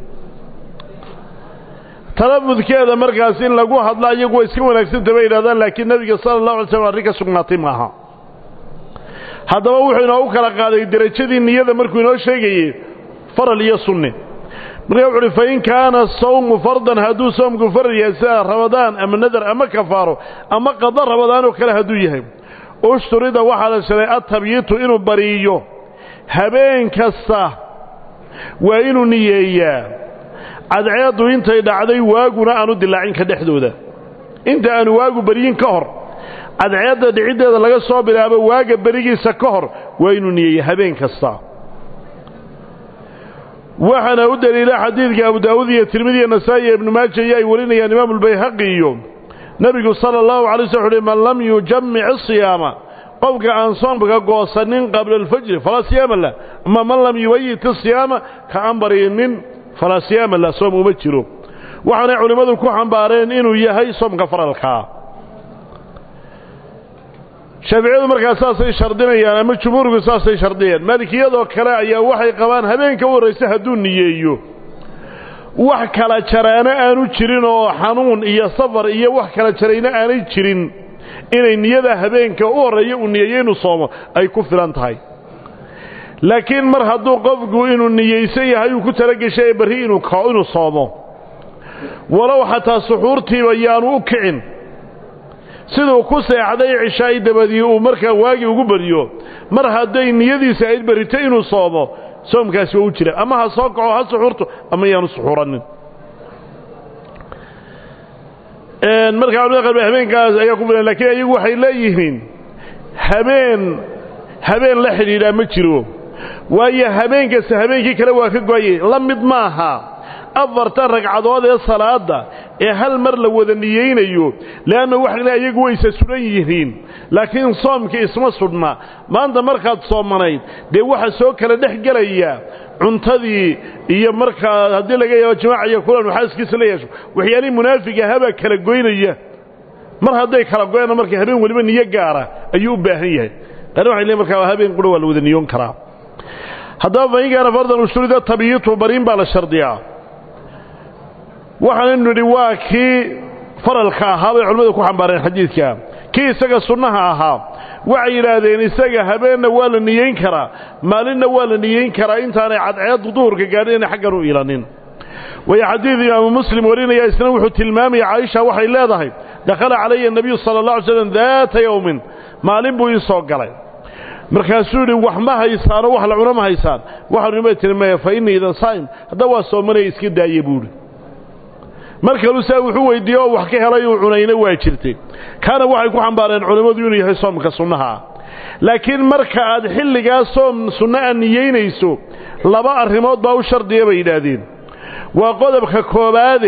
تلفظ كذا مركزين لقوه حد لا يقوى اسكوا نكسنت بين هذا لكن النبي صلى الله عليه وسلم ريك سقناطي معها هذا وحينا وكلا قادة درجة النية مركوين شيء فرل يصني مريوعري فإن كان الصوم فرضا هدو صوم كفر يسار رمضان أما النذر أما كفاره أما قضى رمضان وكلا هدو يهم اشترد واحد الشريعات تبييته إنه بريو هبين كسا وإنه نيئيا عدعياته انت إذا عدي واقنا أنو دلاعين كدحدوده انت أنو واقو بريين كهر عدعياته دعيده لغا صوبي أبا واقب بريين سكهر وإنه نيئيا هبين كسا وحنا ودليل حديث أبو داود الترمذي النسائي ابن ماجه يقولون يا الإمام البيهقي نبي صلى الله عليه وسلم من لم يجمع الصيام قوك عن صوم قوصنين قبل الفجر فلا صيام له أما من لم يبيت الصيام كعنبر من فلا صيام له صوم مبكر وحنا علماء الكو حنبارين إنه يهي صوم غفر الخاء شافعيdu markaa saasay shardinayaan ama jumhuurku saasay shardiyeen maalikiyadoo kale ayaa waxay qabaan habeenka waraysa hadduu niyeeyo wax kala jaraana aanu jirin oo xanuun iyo safar iyo wax kala jarayna aanay jirin inay niyada habeenka u horeeyo uu niyeeyo inuu soomo ay ku filan tahay laakiin mar hadduu qofku inuu niyeysan yahay uu ku talagashay bari inuu soomo walow xataa suxuurtiiba yaanu u kicin sidoo ku seexday cishaay dabadii uu markaa waagi ugu bariyo mar haday niyadiisa ay barito inuu soomo soomkaasi uu jira ama ha soo kaco ha suxurto ama yaanu suxuranin markaa habeenkaas ayaa ku filan laakiin ayagu waxay leeyihiin habeen la xidhiidha ma jiro waayo habeenkaas habeenkii kale waa ka go'ay la mid maaha afartan ragcadood ee salaada ee hal mar la wada niyeynayo laana waxna ayagu way suran yihiin laakiin soomka isma sudna maanta markaad soomanayd de waxa soo kala dhaxgalaya cuntadii iyo markaa hadii laga yaabo jimaac iyo kulan xaaskiisa la yeesho waxyaani munaafiga haba kala goynaya mar haday kala goyna markii habeen waliba niyo gaara ayuu u baahan yahay qar waxa leeyahay markaa habeen qura waa la wada niyoon karaa haddaba faygaana fardan ushurida tabiitu barin baa la shardiyaa waxaan nidhi waa kii faralka ahaa bay culimadu ku xambaareen xadiidka kii isaga sunnaha ahaa waxay yidhaahdeen isaga habeenna waa la niyeyn karaa maalinna waa la niyeyn karaa intaanay cadceeddu duhurka gaadhin inay xaggan u ilanin waya xadiid imaamu muslim warinaya isna wuxuu tilmaamaya caaisha waxay leedahay dakhala calaya nabiyu sala allahu alay slam daata yowmin maalin buu ii soo galay markaasuu yidhi wax ma haysaano wax la cuno ma haysaan waxaanu ima tilmaamaya fa innii idan saa'im hadda waa soomanaya iska daaye buuhi marka lusaa wuxuu weydiiyo wax ka helay uu cunayna waa jirtay kana waxay ku xambaareen culimadu inuu yahay soomka sunnaha laakiin marka aad xilligaas soom sunna niyeynayso laba arrimood baa u shardiya bay yiraahdeen waa qodobka koobaad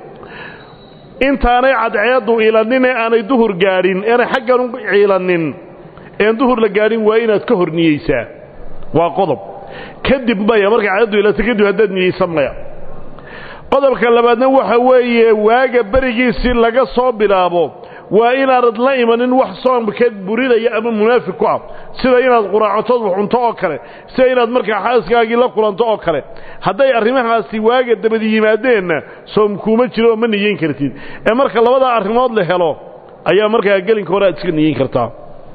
intaanay cadceedu ilanin aanay duhur gaadhin ee xaggan u ciilanin ee duhur la gaadhin waa inaad ka hor niyeysaa waa qodob kadib baya marka cadceedu ilato kadib haddaad niyeysan maya qodobka labaadna waxa weeye waaga barigiisii laga soo bilaabo waa inaanad la imanin wax soomka burinaya ama munaafiq ku ah sida inaad quraacatood wax cunto oo kale sida inaad markaa xaaskaagii la kulanto oo kale hadday arrimahaasi waaga dabadi yimaadeenna soomkuuma jiro ma niyeyn kartid ee marka labada arrimood la helo ayaa markaa gelinka hore aad iska niyeyn kartaa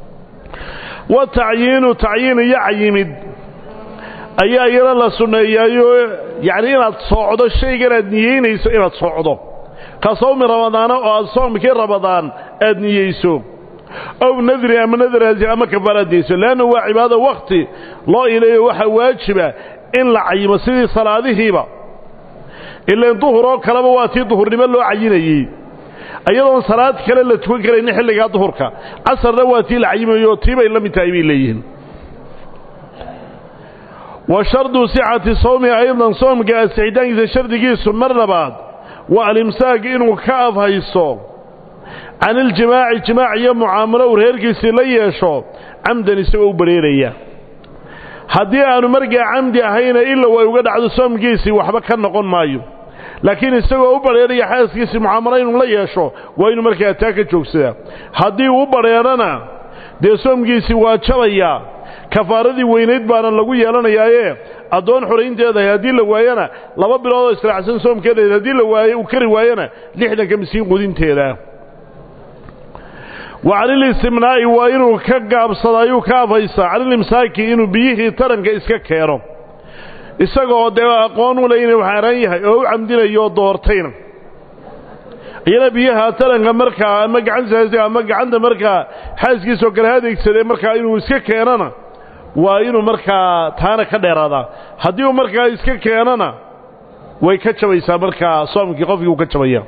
wa tacyiinu yacayimid ayaa yara la sunneeyayo yani inaad soocdo shaygan aad niyeynayso inaad soocdo ka soomi ramadaana oo aad soomkii ramadaan aad niyeyso aw nadri ama nadraasi ama kafaaraad niyeyso leanna waa cibaado waqti loo ilayo waxaa waajiba in la cayimo sidii salaadihiiba ilaan duhur oo kaleba waa tii duhurnimo loo cayinayey iyadoon salaad kale la tukan karaynin xilligaa duhurka casarna waa tii la cayimayo tii bay la mid tahay bay leeyihiin وشرط صحة الصوم أيضا صوم كأسعدان إذا شرط جيس مرلبات والإمساك إنه كأف هاي الصوم عن الجماع يا معاملة ورهركس ليشو عمدا يسوي بريرية هدي أنه مرجع عمدي أهينا إلا ويوجد على الصوم جيسي وحبك نقول مايو لكن يسوي بريرية حاس جيسي معاملين ليشو وإنه مرجع تاكل شوكسيا هدي وبريرنا دي صوم جيسي واتشليا كفاردي وينيد بانا lagu yeelanayaaye adoon xoreynteeda hadii la waayana 2 bilood israacsan soomkeeda hadii la waayo u kari waayana 60 kamisiin qudinteeda وعلى الاستمناء وإنه كقابصدايو كافيسا على الامساك إنه بيه ترنك إسكا كيرو إساقو ديوا أقوانو لإنه وحاريه أو عمدين يو دورتين إينا بيها ترنك مركا أمك عن زهزي أمك عند مركا حاسكي سوكر هذا يكسر مركا إنه إسكا كيرانا وإنه مركا تانا كدير هذا حديو مركا إسكا كيرانا ويكتشبيسا مركا صومكي قفي وكتشبيا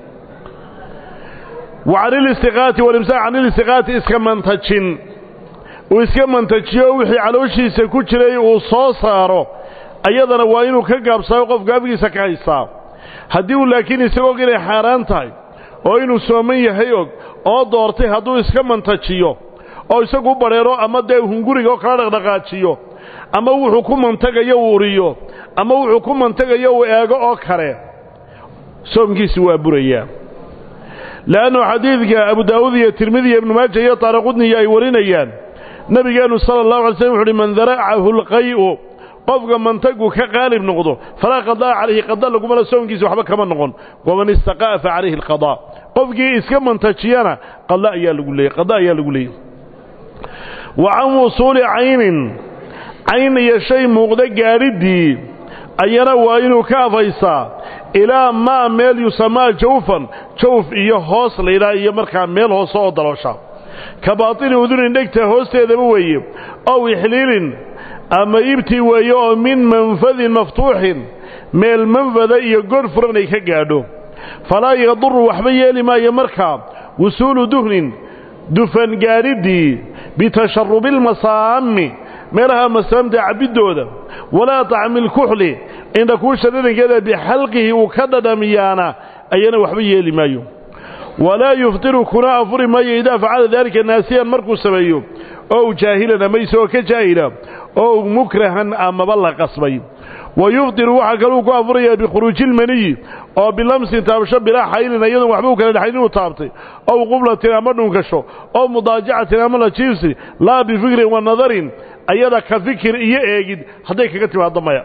وعن الاستغاثة والإمساك عن الاستغاثة إسكمنتجين وإسكمنتجيو وحي على وشي سكوتشري وصوصارو ayadana waa inuu ka gaabsado qofka afkiisa ka haystaa haddii uu laakiin isagoo inay xaaraan tahay oo inuu sooman yahay oo doortay hadduu iska mantajiyo oo isagu bareero ama dee hunguriga oo kala dhaqdhaqaajiyo ama wuxuu ku mantagayo uu uriyo ama wuxuu ku mantagayo uu eego oo kale soomkiisi waa burayaa laannu xadiidka abu daawuud iyo tirmidi iyo ibnu maaja iyo taariqudni ay warinayaan nabigeenu sala allahu alay slam wuxu uhi man daracahu lqay'u qofka mantagu ka qaalib noqdo falaa qadaa calayhi qadaa lagumala soomkiisa waxba kama noqon waman istaqa'a fa calayhi alqadaa qofkii iska mantajiyana qadaa ayaa lagu leeyahy wa can wusuuli cayn iyo shay muuqda gaadhiddii ayana waa inuu ka afaysaa ilaa maa meel yusamaa jawfan jawf iyo hoos laydhaa iyo markaa meel hoose oo daloosha ka baatini udunin dhegta hoosteedaba weeye ow ixliilin ama ibtii weeye oo min manfadin maftuuxin meel manfada iyo god furan ay ka gaadho falaa yaduru waxba yeeli maayo markaa wusuulu duhnin dufan gaadhiddii bitasharubi almasaami meelaha masaamta cabiddooda walaa tacmi lkuxli indhakuusha dhadhankeeda bixalqihi uu ka dhadhamiyaana ayana waxba yeeli maayo walaa yuftiru kuna afuri maayo idaa facala daalika naasiyan markuu sameeyo ow jaahilan ama isagoo ka jaahila ow mukrahan amaba la qasbay wa yuftiru waxaa kaluu ku afurayaa bikhuruuji ilmaniyi oo bilamsin taabasho bilaa xaylin iyadoon waxba u kala dhexayn inuu taabtay ow qublatin ama dhunkasho ow mudaajacatin ama la jiifsi laa bifikrin wa nadarin ayada ka fikir iyo eegid hadday kaga timaaddo maya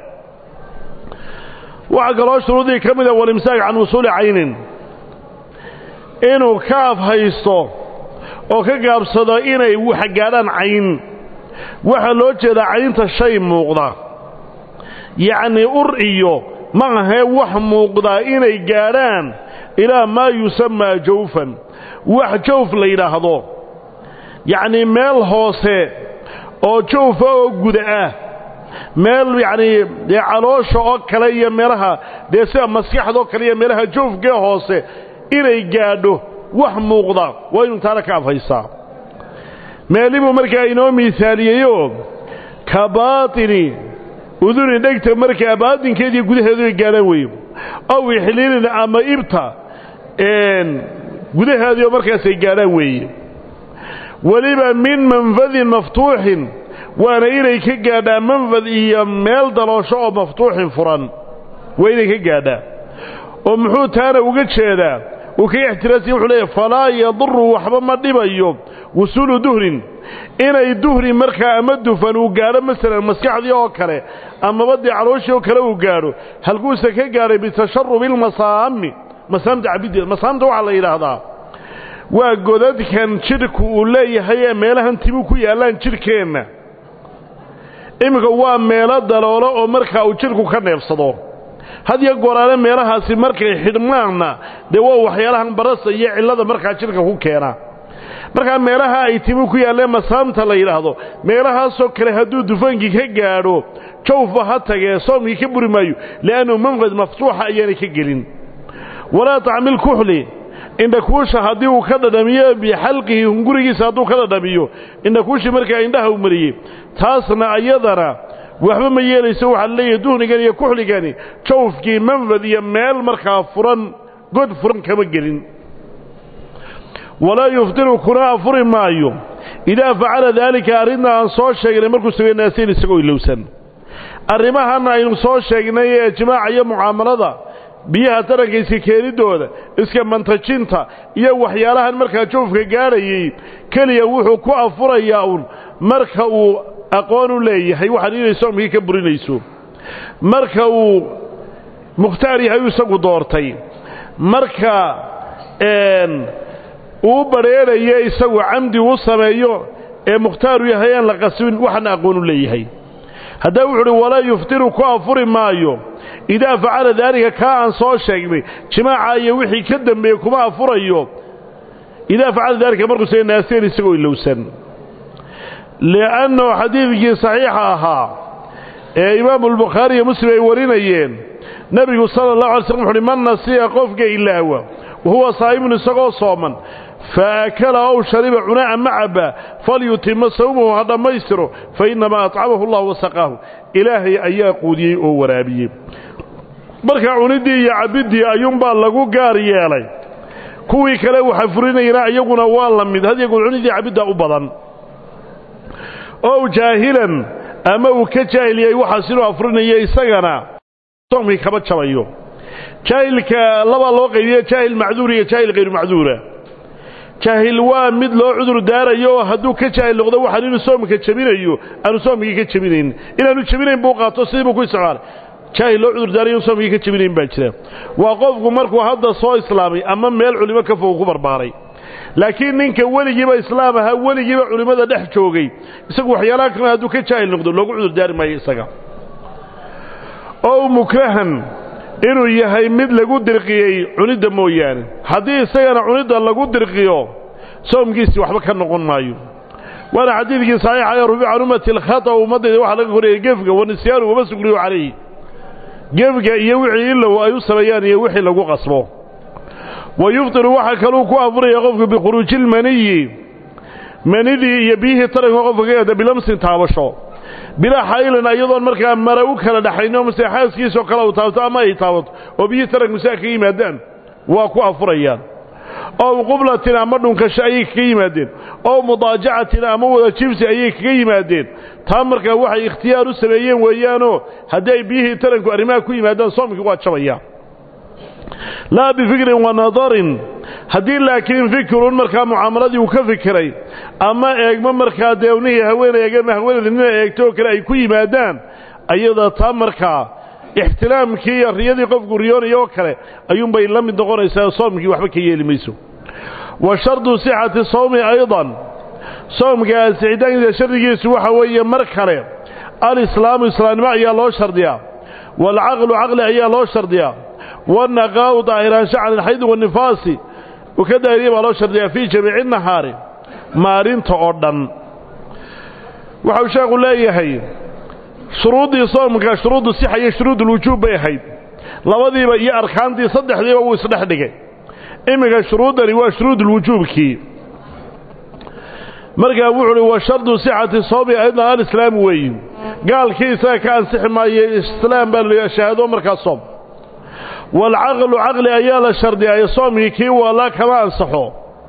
waxaa kaloo shuruudii ka mid a walimsaak can wusuuli caynin inuu ka afhaysto oo ka gaabsado inay wax gaadhaan cayn waxaa loo jeedaa caynta shay muuqda yacnii ur iyo ma ahee wax muuqdaa inay gaadhaan ilaa maa yusamaa jawfan wax jawf la yidhaahdo yacnii meel hoose oo jawfa oo guda ah meel yacnii dee caloosha oo kale iyo meelaha dee sida maskaxdaoo kale iyo meelaha jawfkee hoose inay gaadho wax muuqda waa inuu taana ka afhaysaa meelibuu markaa inoo miisaaliyeyoo ka baatini uduni dhegta markaa baatinkeediiyo gudaheedu ay gaadhaan weeye ow ixliilin ama ibta gudaheediioo markaas ay gaadhaan weeye weliba min manfadin maftuuxin waana inay ka gaadhaan manfad iyo meel daloosho oo maftuuxin furan waa inay ka gaadhaan oo muxuu taana uga jeedaa uu kaga ixtiraasiya wuxuu leeyahy falaa yaduru waxba ma dhibayo wusuulu duhrin inay duhri markaa ama dufan uu gaadho masalan maskaxdii oo kale amaba dee calooshii oo kale uu gaadho halkuusa ka gaadhay bitasharubi almasaami masaamta cabiddeeda masaamta waxaa la yidhaahdaa waa godadkan jidhku uu leeyahay ee meelahan tibuu ku yaallaan jidhkeenna iminka waa meelo daloolo oo markaa uu jidhku ka neefsado had iyo goraale meelahaasi markay xidhmaanna dee waa waxyaalahan barasa iyo cillada markaa jidhka ku keena markaa meelaha ay timu ku yaalleen masaamta la yidhaahdo meelahaasoo kale hadduu dufaankii ka gaadho jawfba ha tagee soomkii ka buri maayo li'annahu manfad maftuuxa ayaanay ka gelin walaa tacmil kuxli indhakuusha haddii uu ka dhadhamiyo bixalqihi hungurigiisa hadduu ka dhadhamiyo indhakuushii markaa indhaha u mariyey taasna ayadana waxba ma yeelayso waxaa leeyahay duhnigan iyo kuxligani jawfkii manfad iyo meel markaa furan god furan kama gelin walaa yuftiru kuna afuri maayo idaa facala daalika arrinta aan soo sheegnay markuu sugay naasiin isagoo ilowsan arrimahan aynu soo sheegnay ee jimaaca iyo mucaamalada biyaha taranka iska keenidooda iska mantajinta iyo waxyaalahan markaa jawfka gaadhayay keliya wuxuu ku afurayaa uun marka uu aqoon u leeyahay waxaan inay soomkii ka burinayso marka uu mukhtaar yahay isagu doortay marka uu bareerayo isagu camdi u sameeyo ee mukhtaaru yahay aan la qasbin waxaan aqoon u leeyahay haddaa wuxuu uhi walaa yuftiru ku afuri maayo idaa facala daalika kaa aan soo sheegnay jimaaca iyo wixii ka dambeeyey kuma afurayo idaa facala daalika markuu say naaseen isagoo ilowsan li'annahu xadiidkii saxiixa ahaa ee imaamu albukhaari iyo muslim ay warinayeen nebigu sala allahu alay slam wuxu uhi man nasiya qofka ilaawa wahuwa saa'imun isagoo sooman فأكل أو شرب عناء معبا فليتم صومه هذا ما يسره فإنما أطعمه الله وسقاه إلهي أيا قودي أو ورابي marka cunidii iyo cabidii ayuun baa lagu gaar yeelay kuwii kale waxa furinayna iyaguna waa la mid hadii cunidii cabida u badan oo jaahilan ama uu ka jaahiliyay waxa sidoo afrinaya isagana soomkii kaba jabayo jaahilka laba loo qaybiyo jaahil macduur iyo jaahil غير macduura jaahil waa mid loo cudur daarayo haduu ka jaahil noqdo waxa inuu soomka jabinayo aanu soomkii ka jabinayn inaanu jabinayn buu qaato sidii ku isticmaal jaahil loo cudur daarayo soomkii ka jabinayn baa jira waa qofku markuu hadda soo islaamay ama meel culimo ka fog ku barbaaray laakiin ninka waligiiba islaam aha waligiiba culimada dhex joogay isagu waxyaalaha kale haduu ka jaahil noqdo loogu cudur daari maayo isaga oo mukrahan inuu yahay mid lagu dirqiyay cunida mooyaan hadii isagana cunida lagu dirqiyo soomkiisi waxba ka noqon maayo wala xadiidkii saxiix ah rubi'a ummati al-khata ummadda waxa laga qoriyay gefga wanisyaanu waba sugriyo calayhi gefga iyo wixii illa ay u sameeyaan iyo wixii lagu qasbo ويفطر waxa kaloo ku afuraya qofku bi khuruujil maniyi manidii iyo bihi taranka qofka bilamsin taabasho bila xaylan ayadoon markaa mara u kala dhaxayno masaxaaskiisa kala u taabto ama ay taabato oo bihi taranka saaka yimaadaan waa ku afurayaan oo qublatina ama dhunka shay ka yimaadeen oo mudaajacatina ama wada jibsi ay ka yimaadeen taa markaa waxay ikhtiyaar u sameeyeen weeyaano haday bihi taranku arimaha ku yimaadaan soomkii waa jabaya لا بفكر ونظر هدي لكن فكر مركا معاملتي وكفكري اما ايغما مركا ديونيه هوين ايغما هوين ان ايغتو كلا اي كو يمادان ايدا تا مركا احترامكي ريادي قفكو ريونيو كلا ايون باي لمid noqonaysa soomkii waxba ka yeelimayso وشرط صحة الصوم ايضا صومka siciidaanka shardigiisu waxa weeye mar kale al-islaam ma ayaa loo shardiyaa wal aql ayaa loo shardiyaa والنقاء ظاهرا عن الحيض والنفاس وكذا يبقى له شرط في جميع النهار مارين تودن waxa sheegu leeyahay shuruudii soomka shuruudu sixay iyo shuruudu wujuub bay ahayd labadiiba iyo arkaantii saddexdiiba uu isdhex dhigay imiga shuruudani waa shuruudul wujuubki marka wuxuu waa shartu sixati soomi ayda al-islaam weey gaalkiisa ka ansixi maayo islaam bal shahaado marka soom والعقل عقل ايال الشرط اي صومي كي ولا كما انصحو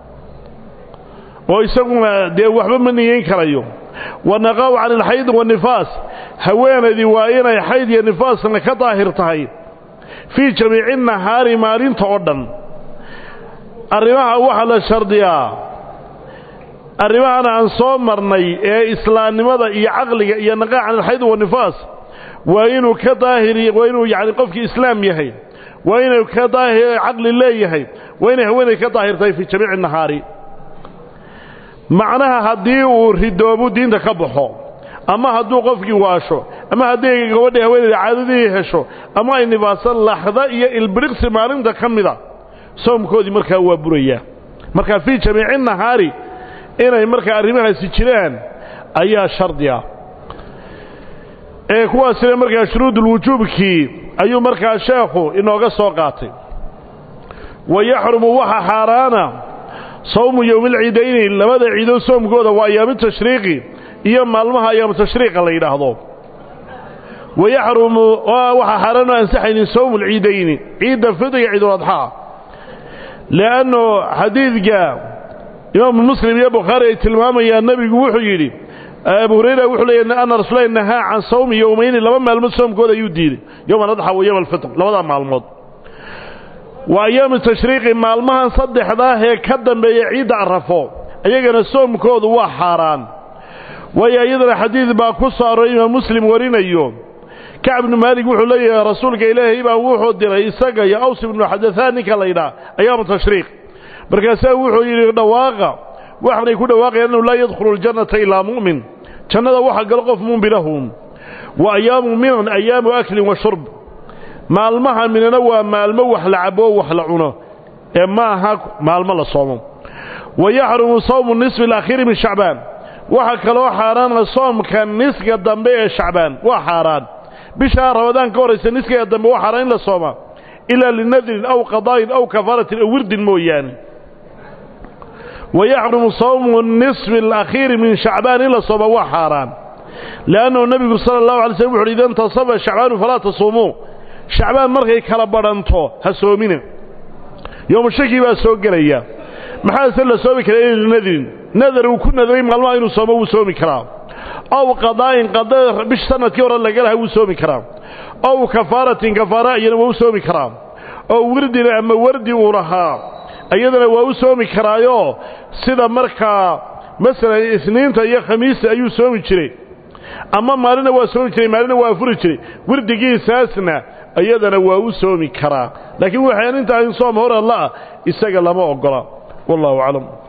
ويسمى دي وحبه منيين كرايو ونقاو عن الحيض والنفاس هوeenadi waa inay xayd iyo nifaasna ka daahir tahay fi jamiicin nahaari maalinta oo dhan arrimaha waxa la shardiyaa arrimaha aan soo marnay ee islaamnimada iyo aqliga iyo naqaa can alxayd wa nifaas waa inuu ka daahir waa inuu yaani qofkii islaam yahay وين كظاهر عقل الله يحي وين كظاهر في جميع النهار معناها هدي وردوبو دينta ka baxo ama haduu qofkii waasho ama hadii gabadha haweeneyda caadadii hesho ama ay nibaasan laxda iyo ilbriqsi maalinta kamida soomkoodi markaa waa buraya marka fi jamiicin nahaari inay markaa arrimahaasi jiraan ayaa shardiya ee kuwaas markaa shuruudul wujuubki ayuu markaa sheekhu inooga soo qaatay wayahrumu waxa xaraana sawmu yawmil ciidayn labada ciido soomkooda waa ayaam tashriiqi iyo maalmaha ayaam tashriiqa la yiraahdo wayahrumu waxa xaraana ansaxayni sawmul ciidayn ciida fidriga ciid wadha laano xadiidka imaam muslim iyo bukhari tilmaamayaan nabigu wuxuu yiri أبو هريرة وحلي أن رسول الله نهى عن صوم يومين لما معلومات صوم كذا يدير يوم الأضحى ويوم الفطر لما معلومات وأيام التشريق معلومها صدق هذا هي كدم بيعيد عرفه أيجنا الصوم كذا وحران ويأيد حديث باقصة رئيم مسلم ورينا اليوم كعب بن مالك وحلي يا رسولك إلهي بوحد رئيسك يا أوس بن حدثاني كلينا أيام التشريق بركاسه وحلي نواقع وحنا يكون واقع أنه لا يدخل الجنة إلا مؤمن كان هذا واحد قال قف مؤمن بلهم وأيام من أيام أكل وشرب مع المها من نوى مع الموح لعبوه وحلعونه ما هاك مع الملا صوم ويحرم صوم النصف الأخير من شعبان وحكى له حرام الصوم كان نصف الدنبي شعبان وحرام بشهر رمضان كورس نصف الدنبي وحرام للصوم إلا للنذر أو قضاء أو كفارة أو ورد مويان ويحرم صوم النصف الأخير من شعبان إلا صوم وحاران لأنه النبي صلى الله عليه وسلم إذا انتصب شعبان فلا تصوموا شعبان مرغي كالبرانتو هسومين يوم الشكي بقى سوق قرية محاسن لسومي كرا نذر وكنا ذرين مالما إنه صوموا وسومي كرام أو قضاء بش سنة كورا لقالها وسومي كرام أو كفارة وسومي كرام أو ورد أما ورد ورها أيضا وسومي كرايو سيدا مركا مثلا اثنين تايا خميس أيو سومي كري أما مالنا وسومي كري مالنا وافر كري ورد جي ساسنا أيضا وسومي كرا لكن وحيان انت عن صوم هورا الله إساق الله ما أقرأ والله أعلم